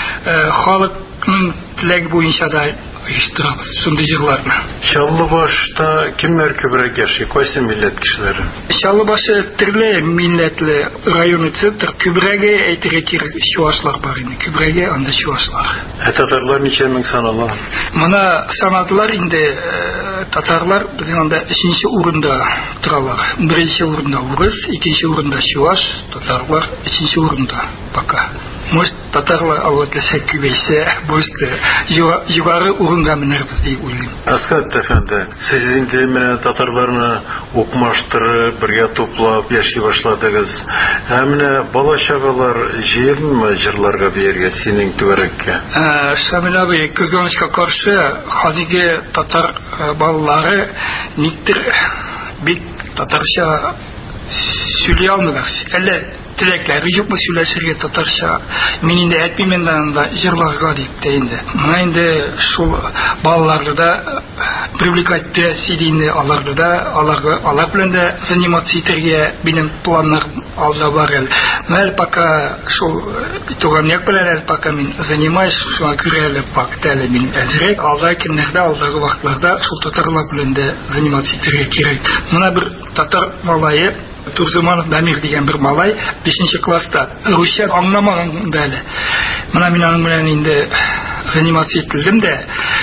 халыкның теләге буенча да оештырабыз шундый җырларны. Чаллыбашта кемнәр күбрәк яши, кайсы милләт кешеләре? Чаллыбашы төрле милләтле районы центр, күбрәге әйтергә кирәк чуашлар бар инде, күбрәге анда чуашлар. Ә татарлар ничә мең санала? Моны санадылар инде, татарлар безнең анда өченче урында торалар. Беренче урында урыс, икенче урында чуаш, татарлар өченче урында пока. Может, татарлар алла теләсә күбәйсә, бөтен югары урынга менәрбез дип уйлыйм. Асхат әфәнде, сез инде менә татарларны укмаштырып, бергә туплап яши башладыгыз. Ә менә бала-чагалар җыелмы җырларга биергә синең түгәрәккә? Шамил абый, кызганычка каршы, хәзерге татар балалары никтер бик татарча сөйли алмыйлар. Әллә теләкләре юкмы сөйләшергә татарча? Мин инде әйтмим анда җырларга дип тә инде. Менә инде шул балаларны да привлекать итә инде, аларны да, аларга, алар белән дә заниматься итәргә минем планнар алда бар әле. Мәл пока шул туган як белән әле пока мин занимаюсь, шуңа күрә әле вакыт әле мин әзрәк, алда көннәрдә, алдагы вакытларда шул татарлар белән дә заниматься итәргә кирәк. Менә бер татар малае Турзуманов Дамир дигән бер малай бишенче класста русча аңламаган да әле. Менә мин аның белән инде заниматься ителдем дә,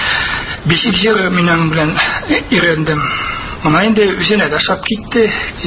бишек җыры мин аның белән өйрәндем. Менә инде үзенә дә шап китте.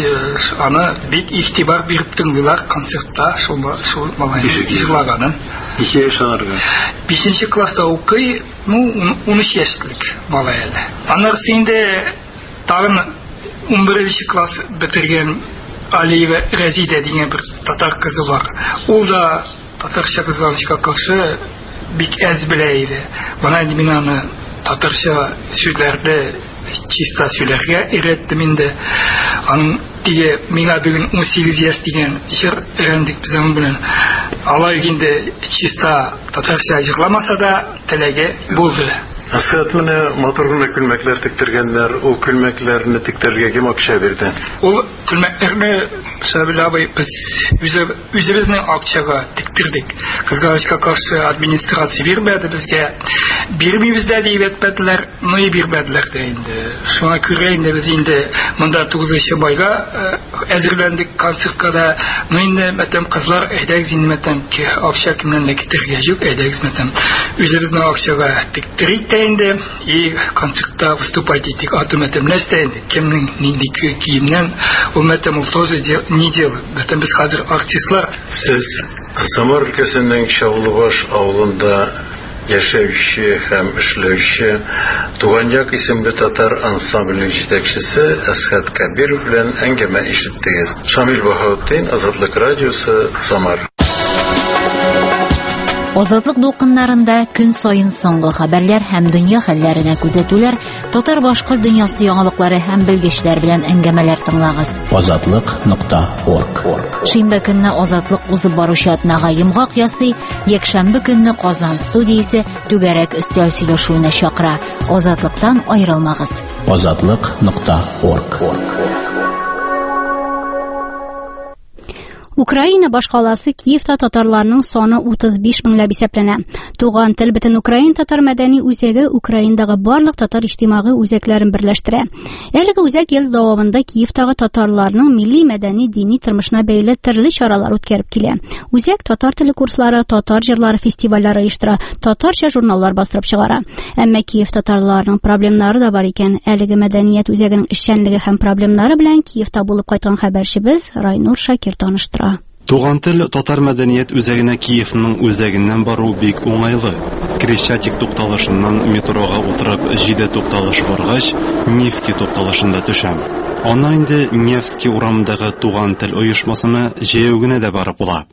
Аны бик игътибар биреп тыңлыйлар концертта, шул шул малай җырлаганын. Ничә яшь аларга? бишенче класста укый, ну ун өч яшьлек малай әле. Аннары инде тагын ун беренче класс бетергән Алиева Разида дигән бер татар кызы бар. Ул да татарча кызганычка каршы бик әз белә иде. Менә инде мин аны татарча сүзләрне чиста сөйләргә өйрәттем инде. Аның тиге миңа бүген ун сигез яшь дигән җыр өйрәндек без аның белән. Алай инде чиста татарча җырламаса да теләге булды. Асхат, менә матур гына күлмәкләр тиктергәннәр, ул күлмәкләрне тиктергән кем акча бирде? Ул күлмәкләрне Шабил абый без үзебезнең акчага тиктердек. Кызганычка каршы администрация бирмәде безгә. Бирмибез дә дип әйтәләр, но и бирмәделәр дә инде. Шуңа күрә инде без инде монда тугызынчы майга әзерләндек концертка да. Но инде мәтәм кызлар әйдәгез инде мәтәм ки акча кемнән дә китергә юк, әйдәгез мәтәм үзебезнең акчага тиктерик инде и концертта выступать итик. Аты мәтәм нәрсә инде? Кемнең нинди киемнән? Ул мәтәм ул тоже не делает. Мәтәм без хәзер артистлар. Сез Самар өлкәсенең Чаллыбаш авылында яшәүче һәм эшләүче Туган-Як исемле татар ансамблінің җитәкчесе Асхат Кабиров белән әңгәмә ишеттегез. Шамил Баһаутдин, Азатлык радиосы, Самар. Азатлык дулкыннарында көн сайын соңгы хәбәрләр һәм дөнья хәлләренә күзәтүләр, татар башкорт дөньясы яңалыклары һәм белгечләр белән әңгәмәләр тыңлагыз. азатлык нокта орг. Шимбә көнне Азатлык узып баручы атнага йомгак ясый, якшәмбе көнне Казан студиясе түгәрәк өстәл сөйләшүенә чакыра. Азатлыктан аерылмагыз. азатлык нокта орг. Украина башкаласы Киевта татарларның саны утыз биш меңләп исәпләнә. Туган тел бөтен Украин татар мәдәни үзәге Украиндагы барлык татар иҗтимагый үзәкләрен берләштерә. Әлеге үзәк ел дәвамында Киевтагы татарларның милли мәдәни дини тормышына бәйле төрле чаралар үткәреп килә. Үзәк татар теле курслары, татар җырлары фестивальләре оештыра, татарча журналлар бастырып чыгара. Әмма Киев татарларының проблемнары да бар икән. Әлеге мәдәният үзәгенең эшчәнлеге һәм проблемнары белән Киевта булып кайткан хәбәрчебез Райнур Шакир таныштыра. Туган тел татар мәдәният үзәгенә Киевның үзәгеннән бару бик уңайлы. Крещатик тукталышыннан метрога утырып җиде тукталыш баргач, Невский тукталышында төшәм. Аннан инде Невский урамындагы туган тел оешмасына җәяү генә дә барып була.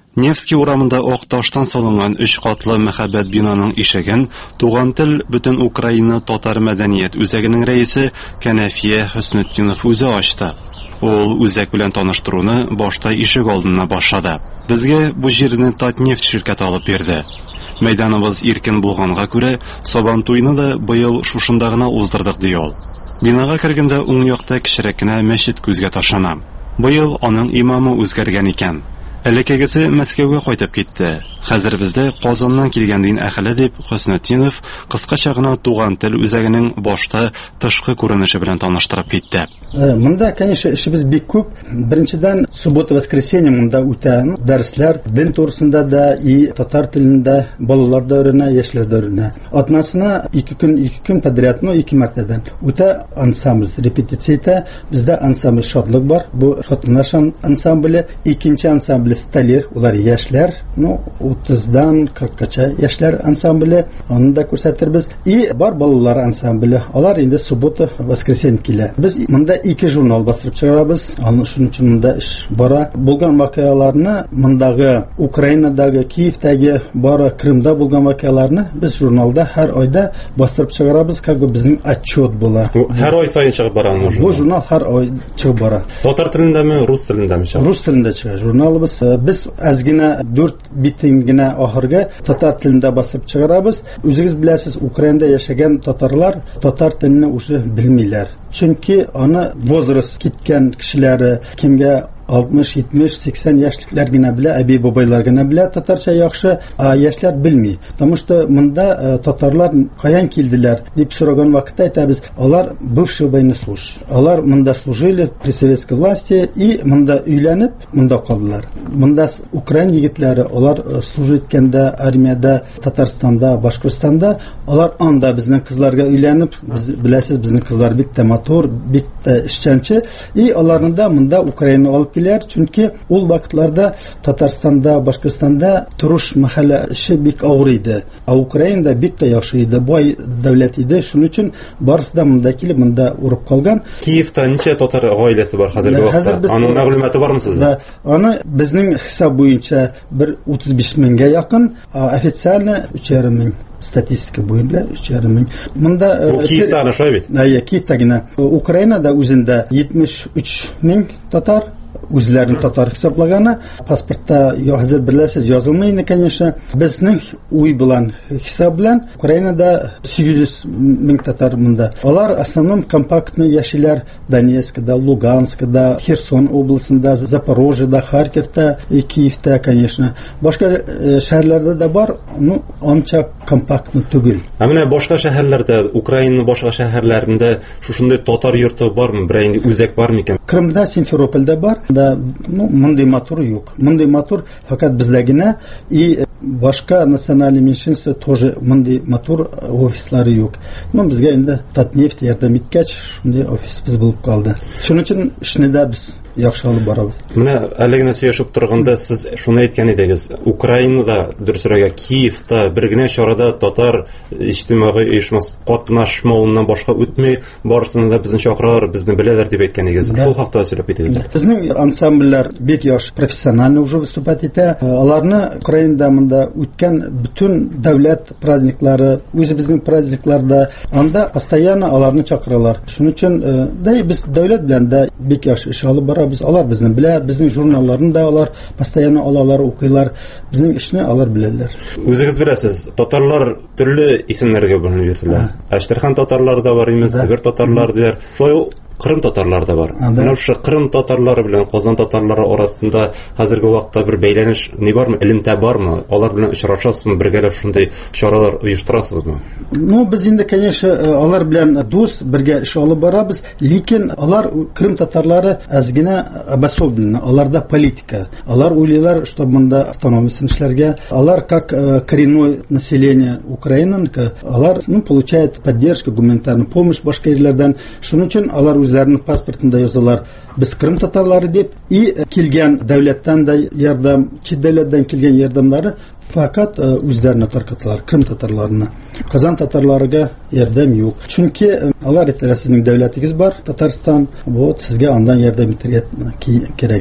Невский урамында ак таштан салынган өч катлы мәхәббәт бинаның ишеген туган тел бөтен Украина татар мәдәният үзәгенең рәисе Кәнәфия Хөснетдинов үзе ачты. Ул үзәк белән таныштыруны башта ишек алдына башлады. Безгә бу җирне Татнефть ширкәте алып бирде. Мәйданыбыз иркен булганга күрә, Сабантуйны да быел шушында гына уздырдык ди ул. Бинага кергәндә уң якта кечерәк кенә мәчет күзгә ташлана. Быел аның имамы үзгәргән икән. Элеккегесе Мәскәүгә кайтып китте. Хәзер бездә Казаннан килгән дин әһеле дип Хөснетдинов кыскача гына туган тел үзәгенең башта тышкы күренеше белән таныштырып китте. Монда, конечно, эшебез бик күп. Беренчедән, суббота-воскресенье монда үтә дәресләр, дин турысында да и татар телендә балалар дәвренә, яшьләр дәвренә. Атнасына ике көн, ике көн подряд, ну ике мәртәбә үтә ансамбль, репетиция. Бездә ансамбль Шатлык бар. Бу хатыннар ансамбле, икенче ансамбль Сталир, улар яшьләр, ну утыздан кырыккача яшьләр ансамбле, аны да күрсәтербез. И бар балалар ансамбле. Алар инде суббота, воскресенье килә. Без монда ике журнал бастырып чыгарабыз. Аны шуның өчен монда эш бара. Булган вакыйгаларны, мондагы Украинадагы, Киевдәге, бары Крымда булган вакыйгаларны без журналда һәр айда бастырып чыгарабыз, как бы безнең отчет була. Һәр ай сайын чыгып бара аны журнал. Бу журнал һәр ай чыгып бара. Татар телендәме, рус телендәме чыга? Рус телендә чыга. Журналыбыз без әзгенә дүрт битен генә ахырга татар телендә бастырып чыгарабыз. Үзегез беләсез, Украинада яшәгән татарлар татар телене уже белмиләр. Чөнки аны возраст киткән кешеләре, кимгә алтмыш, җитмеш, сиксән яшьлекләр генә белә, әби бабайлар генә белә татарча яхшы, а яшьләр белми. Потому что монда татарлар каян килделәр дип сораган вакытта әйтәбез, алар бывшие военнослужащие. Алар монда служили при советской власти и монда өйләнеп, монда калдылар. Монда Украин егетләре, алар служить иткәндә армиядә, Татарстанда, Башкортстанда, алар анда безнең кызларга өйләнеп, без беләсез, безнең кызлар бик тә матур, бик тә эшчәнче, и аларны да монда Украина алып чөнки ул вакытларда Татарстанда, Башкортстанда турыш мәхәллә эше бик авыр иде. А Украинада бик тә яхшы иде, бай дәүләт иде. Шуның өчен барысы да монда килеп, монда урып калган. Киевта ничә татар гаиләсе бар хәзерге вакытта? Аның мәгълүматы бармы сездә? Аны безнең хисап буенча бер утыз биш меңгә якын, официально өч ярым мең. Статистика буенча өч ярым мең. Монда Киевта аны шулай бит. Әйе, Киевта гына. Украинада үзендә җитмеш үч мең татар, үзләрен татар хисаплаганы. Паспортта хәзер беләсез язылмый инде, конечно. Безнең уй белән, хисап белән Украинада сигез йөз мең татар монда. Алар основном компактны яшиләр Донецкда, Луганскда, Херсон областында, Запорожьеда, Харьковта и Киевта, конечно. Башка шәһәрләрдә дә бар, ну, анча компактны түгел. Ә менә башка шәһәрләрдә, Украинаның башка шәһәрләрендә шушындай татар йорты бармы? Бер инде үзәк бармы икән? Крымда, Симферопольдә бар. Да, ну, мондай матур юк. Мондай матур фақат бездә генә, и башка национальный меньшинство тоже мондай матур офислары юк. Ну, безгә инде Татнефть ярдәм иткәч, шундый офис без булып калды. Шуның өчен эшне дә без яхшы алып барабыз. Менә әле генә сөйләшеп торганда сез шуны әйткән идегез. Украинада, дөресрәгә Киевта бер генә чарада татар иҗтимагый оешмасы катнашмауыннан башка үтми, барысында да безнең чакыралар, безне беләләр дип әйткән идегез. Шул хакта сөйләп идегез. Безнең ансамбльләр бик яхшы профессионально уже выступать итә. Аларны Украинада монда үткән бүтән дәүләт праздниклары, үзе безнең праздникларда, анда постоянно аларны чакыралар. Шуның өчен да без дәүләт белән дә бик яхшы эш алып барабыз. Алар безне белә, безнең журналларны да алар постоянно алалар, укыйлар. Безнең эшне алар беләләр. Үзегез беләсез, татарлар төрле исемнәргә бүленеп йөртелә. Әштерхан татарлары да бар имез, Себер татарлары диләр. Шулай Кырым татарлары да бар. Менә шу Кырым татарлары белән Казан татарлары арасында хәзерге вакытта бер бәйләнеш ни бармы, элемтә бармы? Алар белән очрашасызмы, бергәләп шундый чаралар оештырасызмы? Ну, без инде, конечно, алар белән дус, бергә эш алып барабыз, ләкин алар Крым татарлары әзгенә обособленно, аларда политика. Алар уйлыйлар, что монда автономиясын эшләргә. Алар как коренное население Украины, алар, ну, получают поддержку, гуманитарную помощь башка җирләрдән. Шуның өчен алар үзләренең паспортында язалар, без Крым татарлары дип, и килгән дәүләттән дә ярдәм, чит дәүләттән килгән ярдәмнары фақат үзләренә таркаталар, Крым татарларына. Казан татарларыга ярдәм юк. Чөнки алар әйтәләр, сезнең дәүләтегез бар, Татарстан, вот сезгә андан ярдәм итәргә кирәк дип.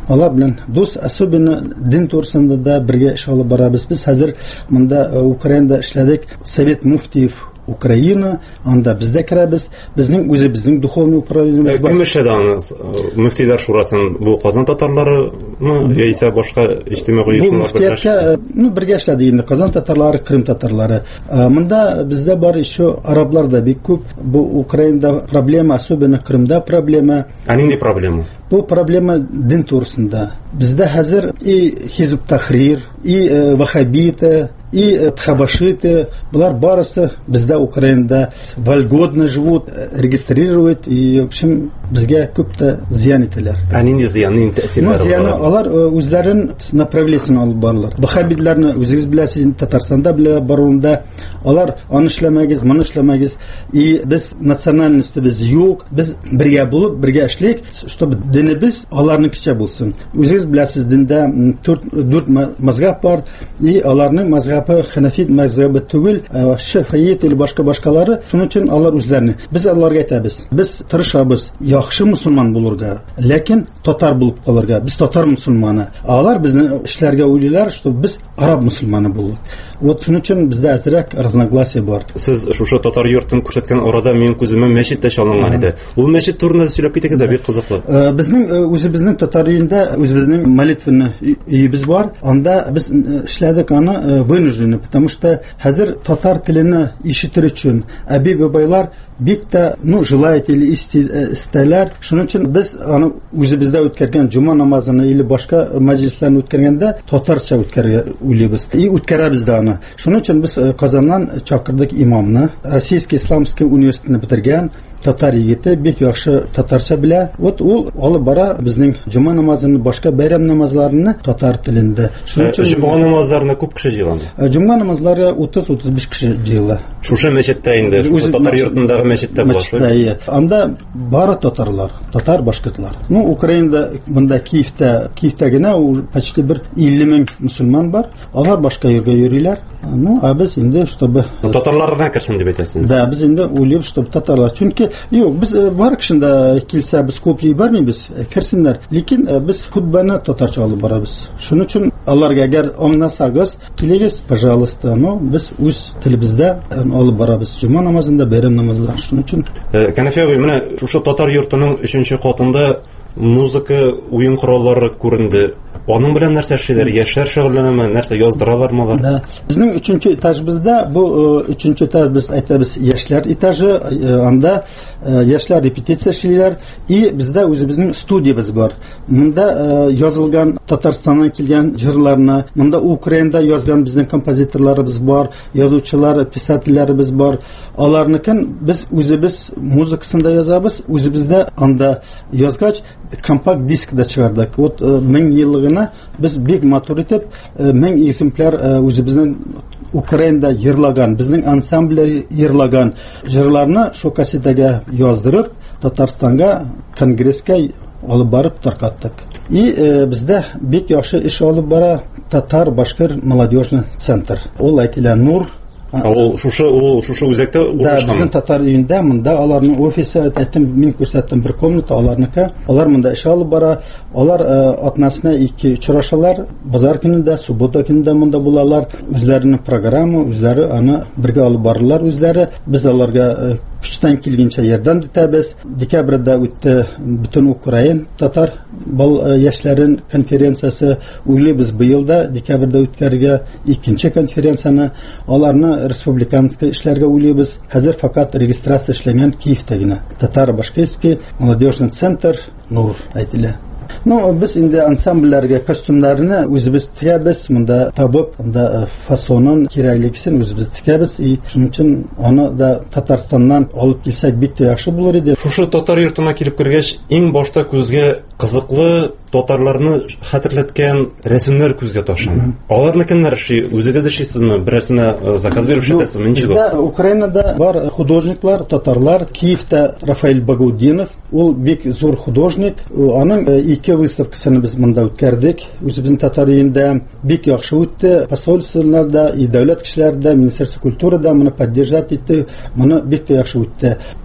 алар белән дус, особенно дин турысында да бергә эш алып барабыз. Без хәзер монда Украинада эшләдек, Совет муфтиев Украина, анда бездә керәбез. Безнең үзе безнең духовный управлениебез бар. Кем эшләде аны? Мөфтиләр шурасын бу Казан татарларымы яисә башка иҗтимагый оешмалар берләште? Ну, бергә эшләде инде Казан татарлары, Крым татарлары. Монда бездә бар еще араблар да бик күп. Бу Украинада проблема, особенно Крымда проблема. А нинди проблема? Бу проблема дин турысында. Бездә хәзер и Хизб Тахрир, и ваххабиты, и хабашиты, булар барысы бездә Украинада вольготно живут, регистрируют и в общем безгә күп тә зыян итәләр. А нинди зыян, нинди тәэсирләре бар? Зыяны алар үзләрен направлениесен алып баралар. Ваххабитларны үзегез беләсез, Татарстанда белә баруында алар аны эшләмәгез, моны эшләмәгез. И без национальностыбыз юк, без бергә булып, бергә эшлик, чтобы динебез аларныкыча булсын. Үзегез беләсез, диндә дүрт мазһаб бар, и аларның мазһабы Ханафит мазһабы түгел, Шафиит или башка-башкалары. Шуның өчен алар үзләрне без аларга әйтәбез. Без тырышабыз яхшы мусульман булырга, ләкин татар булып калырга. Без татар мусульманы. Алар безне эшләргә уйлыйлар, что без араб мусульманы булык. Вот шуның өчен бездә әзрәк разногласие бар. Сез шушы татар йортын күрсәткән арада минем күземә мәчет тә чалынган иде. Ул мәчет турында сөйләп китегез, бик кызыклы. Безнең үзебезнең татар өендә үзебезнең молитвенный өебез бар. Анда без эшләдек аны вынуждены, потому что хәзер татар телене ишетер өчен әби бабайлар бик тә, ну, желает или истәләр. Шуның өчен без аны үзебездә үткәргән җума намазını или башка мәҗлесләрне үткәргәндә татарча үткәргә уйлыйбыз. И үткәрәбез дә аны. Шуның өчен без Казаннан чакырдык имамны, Российский исламский университетны бетергән татар егете, бик яхшы татарча белә. Вот ул алып бара безнең җума намазını, башка бәйрәм намазларını татар телендә. Шуның өчен җума намазларына күп кеше җыелган. Җума намазлары утыз-утыз биш кеше җыела. Шушы мәчеттә инде, шушы татар йортындагы мәчеттә була. Анда бары татарлар, татар башкортлар. Ну, Украинада, монда Киевтә, Киевтә генә ул почти бер илле мең мусульман бар. Алар башка ергә йөриләр. Ну, а без инде, чтобы татарларга керсен дип әйтәсез. Да, без инде уйлыйбыз, чтобы татарлар. Чөнки юк, без бар кешендә килсә, без күп җибәрмибез, керсеннәр. Ләкин без хутбаны татарча алып барабыз. Шуның өчен аларга әгәр аңласагыз, килегез, пожалуйста, ну, без үз телебездә алып барабыз. Җума намазында, бәйрәм намазлары. Шуның өчен Кәнәфия абый, менә шушы татар йортының өченче катында музыка, уен кораллары күренде. Аның белән нәрсә эшлиләр? Яшьләр шөгыльләнәме? Нәрсә яздыралармы алар? Да. Безнең өченче этажыбызда, бу өченче этаж без әйтәбез яшьләр этажы, анда яшьләр репетиция эшлиләр, и бездә үзебезнең студиябыз бар. Монда язылган Татарстаннан килгән җырларны, монда Украинада язган безнең композиторларыбыз бар, язучылар, писательләребез бар. Аларныкын без үзебез музыкасында язабыз, үзебездә анда язгач компакт дискда чыгардык. Вот мең еллыгына без бик матур итеп мең экземпляр үзебезнең Украинада йырлаган, безнең ансамбль йырлаган җырларны шу кассетага яздырып, Татарстанга конгресска алып барып таркаттык. И бездә бик яхшы эш алып бара Татар башкир молодежный центр. Ул әйтелә Нур. Ул шушы ул шушы үзәктә Да, безнең татар өендә, монда аларның офисы, әйтәм, мин күрсәттем бер комната аларныкы. Алар монда эш алып бара. Алар атнасына ике очрашалар. Базар көнендә, суббота көнендә монда булалар. Үзләренең программа, үзләре аны бергә алып баралар үзләре. Без аларга көчтән килгәнчә ярдәм итәбез. Декабрьдә үтте бөтен Украин татар бал яшьләрен конференциясе. Уйлыйбыз быел да декабрьдә үткәргә икенче конференцияны. Аларны республиканский эшләргә уйлыйбыз. Хәзер фақат регистрация эшләнгән Киевтә генә. Татар-башкирский молодежный центр Нур әйтелә. Ну, без инде ансамбльләргә костюмнарны үзебез тикәбез, монда табып, монда фасонын кирәклеген үзебез тикәбез. И шуның өчен аны да Татарстаннан алып килсәк бик тә яхшы булыр иде. Шушы татар йортына килеп кергәч, иң башта күзгә кызыклы татарларны хәтерләткән рәсемнәр күзгә ташлана. Аларны кемнәр эшли? Үзегез эшлисезме? Берәрсенә заказ биреп эшләтәсезме? Ничек? Бездә Украинада бар художниклар, татарлар. Киевтә Рафаэль Багаудинов, ул бик зур художник. Аның ике выставкасын без монда үткәрдек. Үзебезнең татар өендә бик яхшы үтте. Посольстволарда и дәүләт кешеләрдә, Министерство культурада моны поддержать итте. Моны бик яхшы үтте.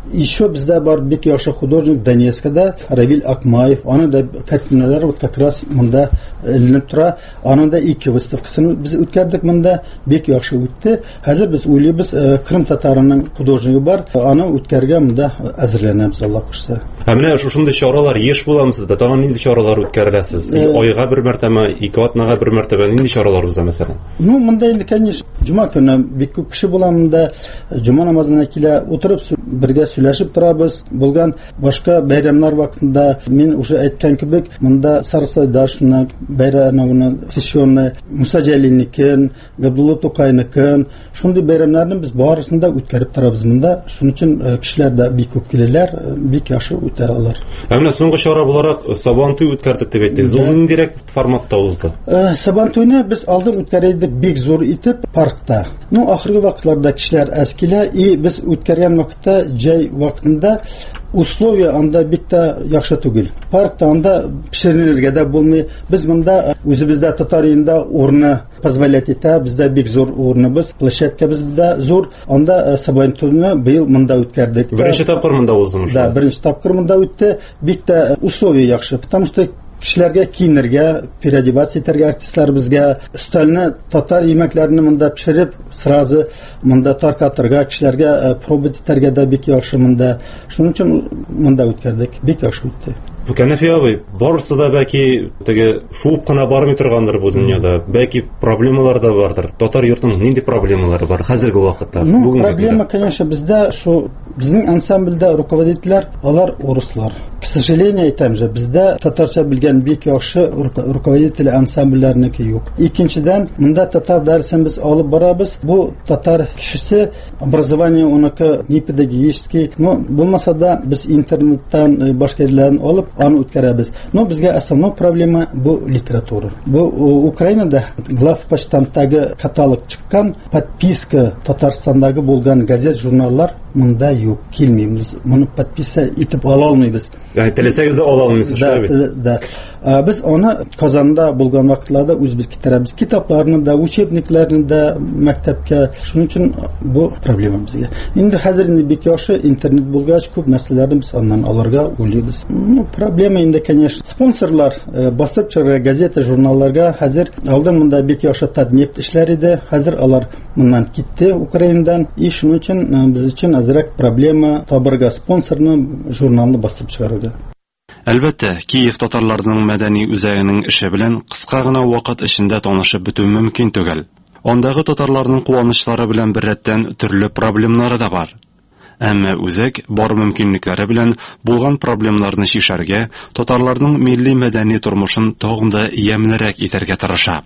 Еще бездә бар бик яхшы художник Донецкда Равиль Акмаев, аны да картиналары вот как раз монда эленеп тора. Аның да ике выставкасын без үткәрдек монда, бик яхшы үтте. Хәзер без уйлыйбыз, Крым татарының художнигы бар, аны үткәргә монда әзерләнәбез, Алла кушса. Ә менә шушындый чаралар еш буламсыз да, тагын нинди чаралар үткәрәсез? Айга бер мәртәбә, ике атнага бер мәртәбә нинди чаралар уза мәсәлән? Ну, монда инде, конечно, җума көне бик күп кеше була монда, җума намазына килә, утырып бергә сөйләшеп торабыз. Булган башка бәйрәмнәр вакытында мин уже әйткән кебек, монда Сарысайда шуны бәйрәмне, сессионны, Муса Җәлилнекен, Габдулла Тукайныкын, шундый бәйрәмнәрне без барысын да үткәреп торабыз монда. Шуның өчен кешеләр дә бик күп киләләр, бик яхшы үтә алар. Ә менә соңгы чара буларак Сабантуй үткәрдек дип әйттегез. Ул ниндирәк форматта узды? Сабантуйны без алдан үткәрәйдек бик зур итеп паркта. Ну, ахыргы вакытларда кешеләр әз килә, и без үткәргән вакытта җәй вакытында условия анда бик тә яхшы түгел. Паркта анда пешерелергә дә булмый. Без монда үзебездә татар илендә урны позволять итә, бездә бик зур урныбыз, площадкабыз да зур. Анда Сабантуйны быел монда үткәрдек. Беренче тапкыр монда уздымы? Да, беренче тапкыр монда үтте. Бик тә условия яхшы, потому что кешеләргә киенергә, переодеваться итәргә артистлар безгә өстәлне татар йемәкләрне монда пешереп, сразу монда таркатырга, кешеләргә пробовать итәргә дә бик яхшы монда. Шуның өчен монда үткәрдек. Бик яхшы үтте. Бу Кәнәфи абый, барысы да бәки теге шуып кына бармый торгандыр бу дөньяда. Бәки проблемалар да бардыр. Татар йортының нинди проблемалары бар хәзерге вакытта? Ну, проблема, конечно, бездә шу безнең ансамбльдә руководительләр, алар урыслар. К сожалению, әйтәм же, бездә татарча белгән бик яхшы руководитель ансамбльләрнеке юк. Икенчедән, монда татар дәресен без алып барабыз. Бу татар кешесе образование уныка не педагогический, но булмаса да без интернеттан башка җирләрдән алып аны үткәрәбез. Но безгә основной проблема бу литература. Бу Украинада главпочтамттагы каталог чыккан, подписка Татарстандагы булган газет, журналлар монда юк, килмибез. Моны подписа итеп ала алмыйбыз. Yani теләсәгез дә ала алмыйсыз, шулай бит? Да, да. Без аны Казанда булган вакытларда үзебез китерәбез. Китапларны да, учебникларны да мәктәпкә. Шуның өчен бу проблема безгә. Инде хәзер инде бик яхшы интернет булгач, күп мәсьәләләрне без аннан алырга уйлыйбыз. Ну, проблема инде, конечно, спонсорлар бастырып чыгарга газета, журналларга хәзер алдан монда бик яхшы тадмет эшләр иде. Хәзер алар моннан китте Украинадан. И шуның өчен без өчен азрак проблема табырга спонсорны, журналны бастырып чыгарга. Әлбәттә, Киев татарларының мәдәни үзәгенең эше белән кыска гына вакыт эчендә танышып бетү мөмкин түгел. Андагы татарларның куанычлары белән беррәттән төрле проблемалары да бар. Әмма үзәк бар мөмкинлекләре белән булган проблемаларны шишәргә, татарларның милли мәдәни тормышын тагын да ямьлерәк итәргә тырыша.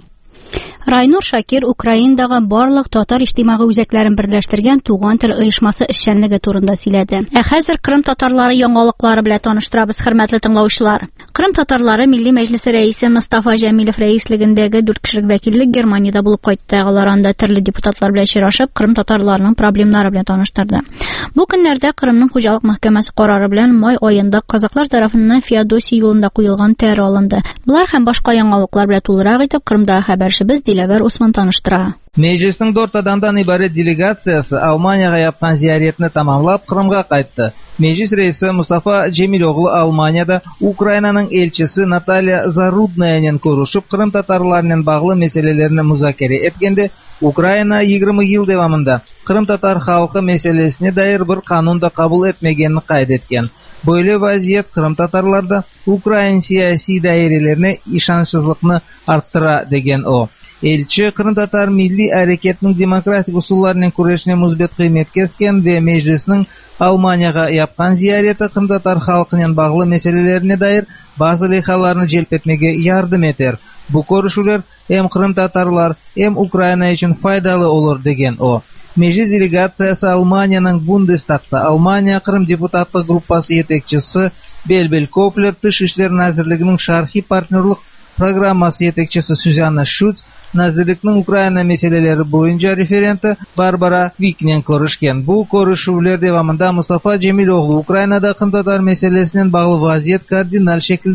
Райнур Шакир Украиндагы барлык татар иҗтимагый үзәкләрен берләштергән Туган тел оешмасы эшчәнлеге турында сөйләде. Ә хәзер Крым татарлары яңалыклары белән таныштырабыз, хөрмәтле тыңлаучылар. Крым татарлары Милли Мәҗлесе рәисе Мустафа Җәмилов рәислегендәге дүрт кешелек вәкиллек Германиядә булып кайтты. Алар анда төрле депутатлар белән очрашып, Крым татарларының проблемнары белән таныштырды. Бу көннәрдә Крымның хуҗалык мәхкәмәсе карары белән май аенда казаклар тарафыннан Феодосия юлында куелган тәр алынды. Булар һәм башка яңалыклар белән тулырак итеп Крымда хәбәрчебез Диләвәр Усман таныштыра. Мәҗлеснең дүрт адамдан ибарәт делегациясе Алманияга япкан зияретне тамамлап Крымга кайтты. Мәҗлес рәисе Мустафа Җәмил оглы Алманиядә Украинаның элчесе Наталья Заруднаяның күрешеп, Крым татарларының баглы мәсьәләләрне музакирә иткәндә, Украина егерме ел дәвамында Крым татар халкы мәсьәләсенә даир бер канун да кабул итмәгәнне кайд иткән. Böyle vaziyet Krım Tatarlarda Ukrayna siyasi dairələrine işançsızlıqны arttıra degen o. Elçi Krım Tatar milli hareketinin demokratik usullarının kurashına müsbət qiymət kəsken ve meclisinin Almaniyaga yapkan ziyareti Krım Tatar halkının bağlı meselelerine dair bazı leyhalarını celp etmege yardım eter. Bu görüşüler hem Krım Tatarlar hem Ukrayna için faydalı olur degen o. Meclis делегациясы Almanya'nın Bundestag'ta Almanya Kırım deputatlık gruppası yetekçisi Belbel Kopler, Dış İşler Nazirligi'nin şarhi partnerlik programması yetekçisi Suzanna Schutz, Nazirlikning Ukraina meseleleri boyunca referenti Barbara Viknen görüşken. Bu görüşüler devamında Mustafa Cemiloğlu Ukrainada Krım Tatar meselesinden bağlı vaziyet kardinal şekilde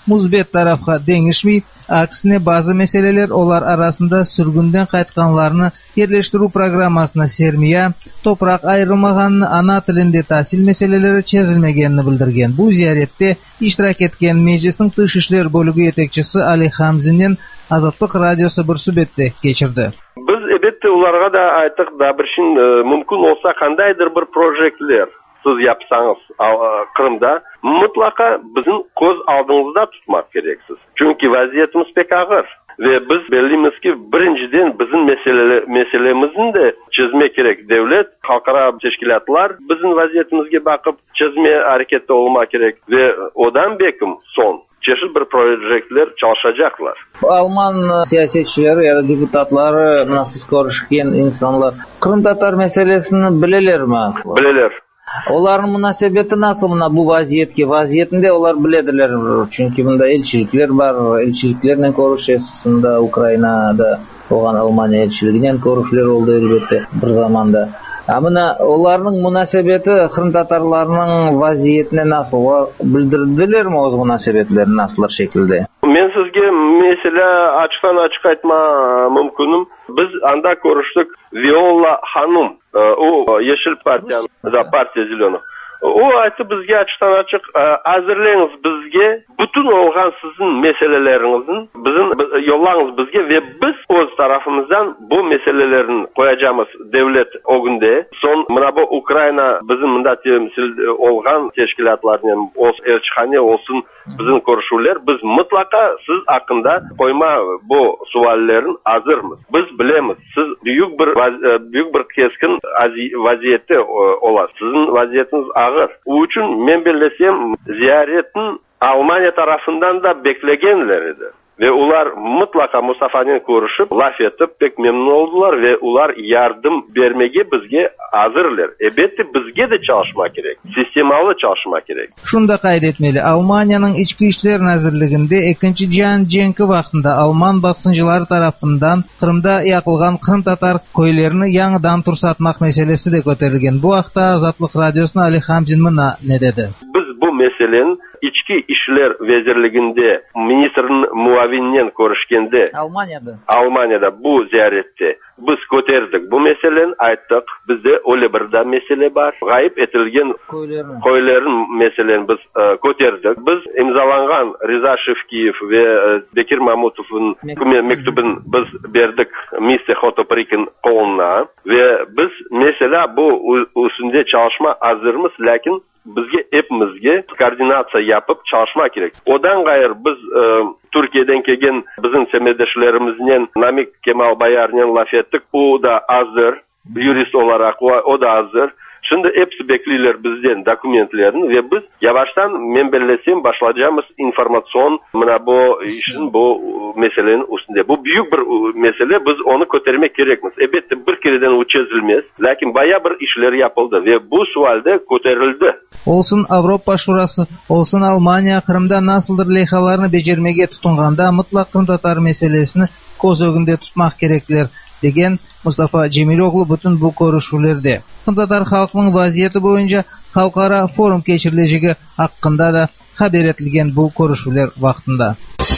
muzbet tarafga dengishmey, aksine bazı meseleler olar arasında sürgünden qaytganlarni yerleştiru programmasına sermiya, toprak ayrılmaganını, ana tilinde tahsil meseleleri çözülmegenini bildirgen. Bu ziyaretde iştirak etken meclisin Dış işler bölügi yetekçisi Ali Hamzin'in Azatlık Radyosu bir sübetde geçirdi. Biz elbette ularga da aytık da bir şey mümkün olsa kandaydır bir projektler siz yapsanız Kırım'da mutlaka bizim göz aldığınızda tutmak gereksiz. Çünkü vaziyetimiz pek ağır. Ve biz belliyiz ki birinciden bizim mesele, meselemizin de çözmek gerek. Devlet, halkara teşkilatlar bizim vaziyetimizge bakıp çözmeye harekette olmak gerek. Ve odan bekim son çeşitli bir projektler çalışacaklar. Alman siyasetçileri ya da deputatları, nasıl görüşken insanlar Kırım Tatar meselesini bileler mi? Bileler. Onların münasebeti nasıl buna bu vaziyetki? Vaziyetinde onlar bilediler. Çünkü bunda elçilikler var. Elçiliklerle görüşesinde Ukrayna'da olan Almanya elçiliğiyle görüşler oldu elbette bir zamanda. Ama onların münasebeti Kırım Tatarlarının vaziyetine nasıl bildirdiler mi o münasebetleri nasıl şekilde? Men sizge mesela açıktan açık aytma mümkünüm. Biz anda görüştük Viola Hanım, o Yeşil Partiyanın da Partiya Zilonu. O aytı bizge açıktan açık hazırlayınız bizge bütün olgan sizin meselelerinizin bizim yollayınız bizge ve biz öz tarafımızdan bu meselelerin koyacağımız devlet o günde son mına bu Ukrayna bizim mında temsil olgan teşkilatların yani olsun elçihane olsun bizim görüşürler biz mutlaka siz hakkında koyma bu suallerin hazırmız. Biz bilemiz. Siz büyük bir büyük bir keskin vaziyette olasınız. Sizin vaziyetiniz ağır. O için men belesem ziyaretin Almanya tarafından da beklegenlerdi. Ve ular mutlaka Mustafa'nın görüşüp laf etip pek memnun oldular ve ular yardım vermege bizge hazırlar. Elbette bizge de çalışmak gerek. Sistemalı çalışmak gerek. Şunda kaydetmeli. Almanya'nın İçki İşler Nazırlığında ikinci Cihan Cengi vaxtında Alman basıncıları tarafından Kırım'da yakılgan Kırım Tatar köylerini yanıdan tursatmak meselesi de göterilgen. Bu vaxtda Azatlık Radyosuna Ali Hamzin Mına ne dedi? Biz bu meselenin İçki İşler Vezirliğinde ministrin muavininen görüşkende Almanya'da Almanya'da bu ziyarette biz göterdik bu meselenin ayttık bizde öyle bir da mesele var gayip etilgen koyların meselelerini biz e, göterdik biz imzalangan Rıza Şevkiyev ve e, Bekir Mahmutov'un mektubunu biz verdik Mister Hotoprik'in koluna ve biz mesela bu üstünde çalışma hazırmız lakin bizge hepimizge koordinatsiya yapıp çalışmak gerek. Odan gayrı biz e, Türkiye'den kelgen bizim semedeşlerimizden Namik Kemal Bayar'ın laf ettik. O da hazır. Jurist olarak o, o da hazır. Şimdi hepsi bekliyorlar bizden dokumentlerini ve biz yavaştan membellesem başlayacağımız informasyon mına bu işin bu meselenin üstünde. Bu büyük bir mesele biz onu götürmek gerekmez. Elbette bir kereden o çözülmez. Lakin bayağı bir işler yapıldı ve bu sualde götürüldü. Olsun Avrupa Şurası, olsun Almanya Kırım'da nasıldır leyhalarını becermege tutunganda mutlak Kırım Tatar meselesini koz önünde tutmak gerekler. Degen Mustafa Cemiloğlu bütün bu görüşülerde. Kırım Tatar halkının vaziyeti boyunca halkara forum geçirileceği hakkında da haber etilgen bu görüşüler vaxtında.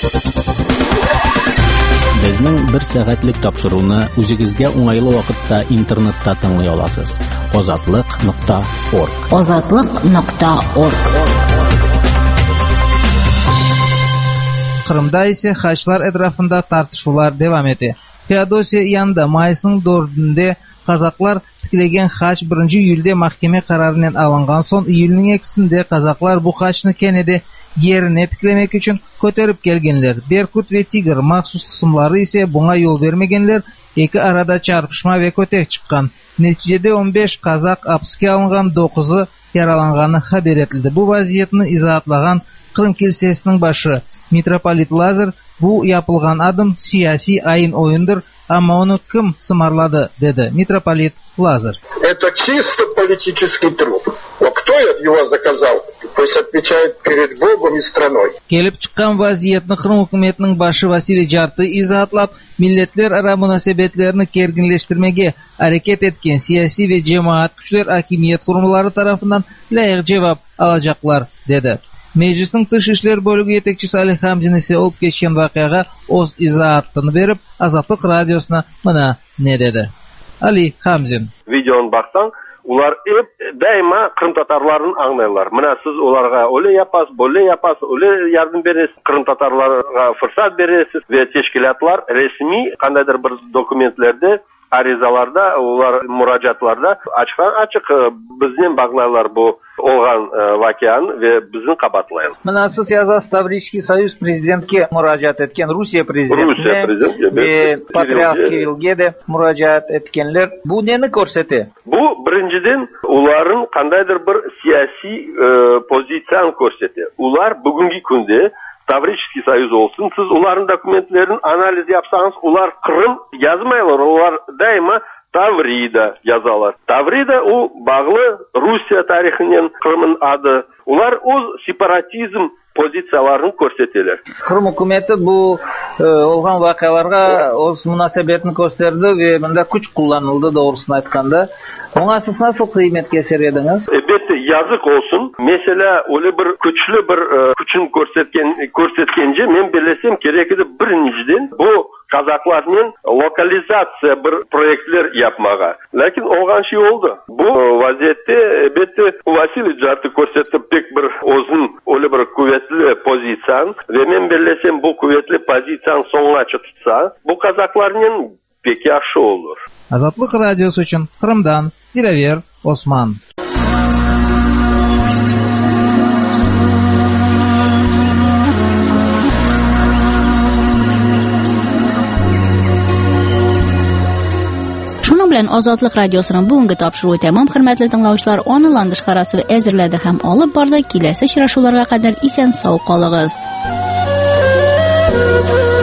Bizning bir saatlik topshiruvni o'zingizga o'ng'ayli vaqtda internetda tinglay olasiz. ozodlik nuqta org ozodlik nuqta org Kırım'da ise Haçlar etrafında tartışmalar devam etti. Feodosiya yanında Mayıs'ın dördünde Kazaklar tiklegen haç birinci iyulde mahkeme kararından alıngan son iyulning ikisinde Kazaklar bu haçını kenede yerine tiklemek için köterip gelgenler. Berkut ve Tigr maxsus kısımları ise buna yol vermegenler. İki arada çarpışma ve kötek çıkan. Neticede on beş Kazak hapsga alıngan, dokuzu yaralanganı haber etildi. Bu vaziyetini izahatlagan Kırım Kilisesi'nin başı Mitropolit Lazar bu yapılgan adım siyasi ayın oyundur ama onu kim sımarladı dedi Mitropolit Lazar. Это чисто политический труд. Кто его заказал? Пусть отвечает перед Богом и страной. Kelip çıkan vaziyetini Kırım hükümetinin başı Vasili Jartı izahatlap milletler ara münasebetlerini gerginleştirmege hareket etken siyasi ve cemaat güçler hakimiyet kurumları tarafından layık cevap alacaklar dedi. Meclisning Tış ishlar bo'ligi yetakchisi Ali Hamzin esa olib ketgan voqeaga o'z izohatini berib, Azatlık radiosuna mana ne dedi. Ali Hamzin. Videoni baksang, ular hep daima Kırım Tatarlarını anlayırlar. Mana siz ularga öyle yapasız, böyle yapasız, öyle yardım beresiz, Kırım Tatarlarga fırsat beresiz ve teşkilatlar resmi kandaydır bir dokumentlerde arizalarda, ular müracaatlarda açıktan açık bizden bağlarlar bu olgan vakianı ve bizim kabatlayalım. Mana siz yazasız Tavrişki Soyuz prezidentke müracaat etken Rusya prezidentine Rusya prezidenti ve Patriarh Kirillge de müracaat etkenler bu neni korseti? Bu birinciden uların kandaydır bir siyasi e, pozisyon korseti. Ular bugünkü günde Tavrişki Soyuz olsun. Siz onların dokumentlerini analiz yapsanız, ular Kırım yazmaylar. Ular daima Tavrida yazalar. Tavrida o bağlı Rusya tarihinden Kırım'ın adı. Ular o separatizm pozitsiyalarını ko'rsatdilar. Kırım hükümeti bu e, olgan vakalarga o'z munosabatini ko'rsatdi ve bunda kuch kullanıldı doğrusunu aytganda. Ona siz nasıl kıymet keserediniz? Elbette yazık olsun. Mesela öyle bir güçlü bir e, güçün ko'rsatgan ko'rsatganje men bilesem kerakidi birinciden bu Kazaklarning lokalizatsiya bir proyektler yapmaga. Lakin olgan şey oldu. Bu vaziyette elbette Vasiliy Jartı ko'rsatib pek bir o'zin öyle bir kuvvetli pozisyon ve men bilesem bu kuvvetli pozisyon so'nggacha tutsa, bu Kazaklarning pek yaxshi olur. Azatlık radyosu için Kırım'dan Dilaver Osman. Şunun bilan Ozodlik radiosunun bugungi topshiruvi tamom. Hurmatli tinglovchilar, onlandish qarasi va ezirladi ham olib bordi. Kelasi uchrashuvlarga qadar esen sog' qoling'iz.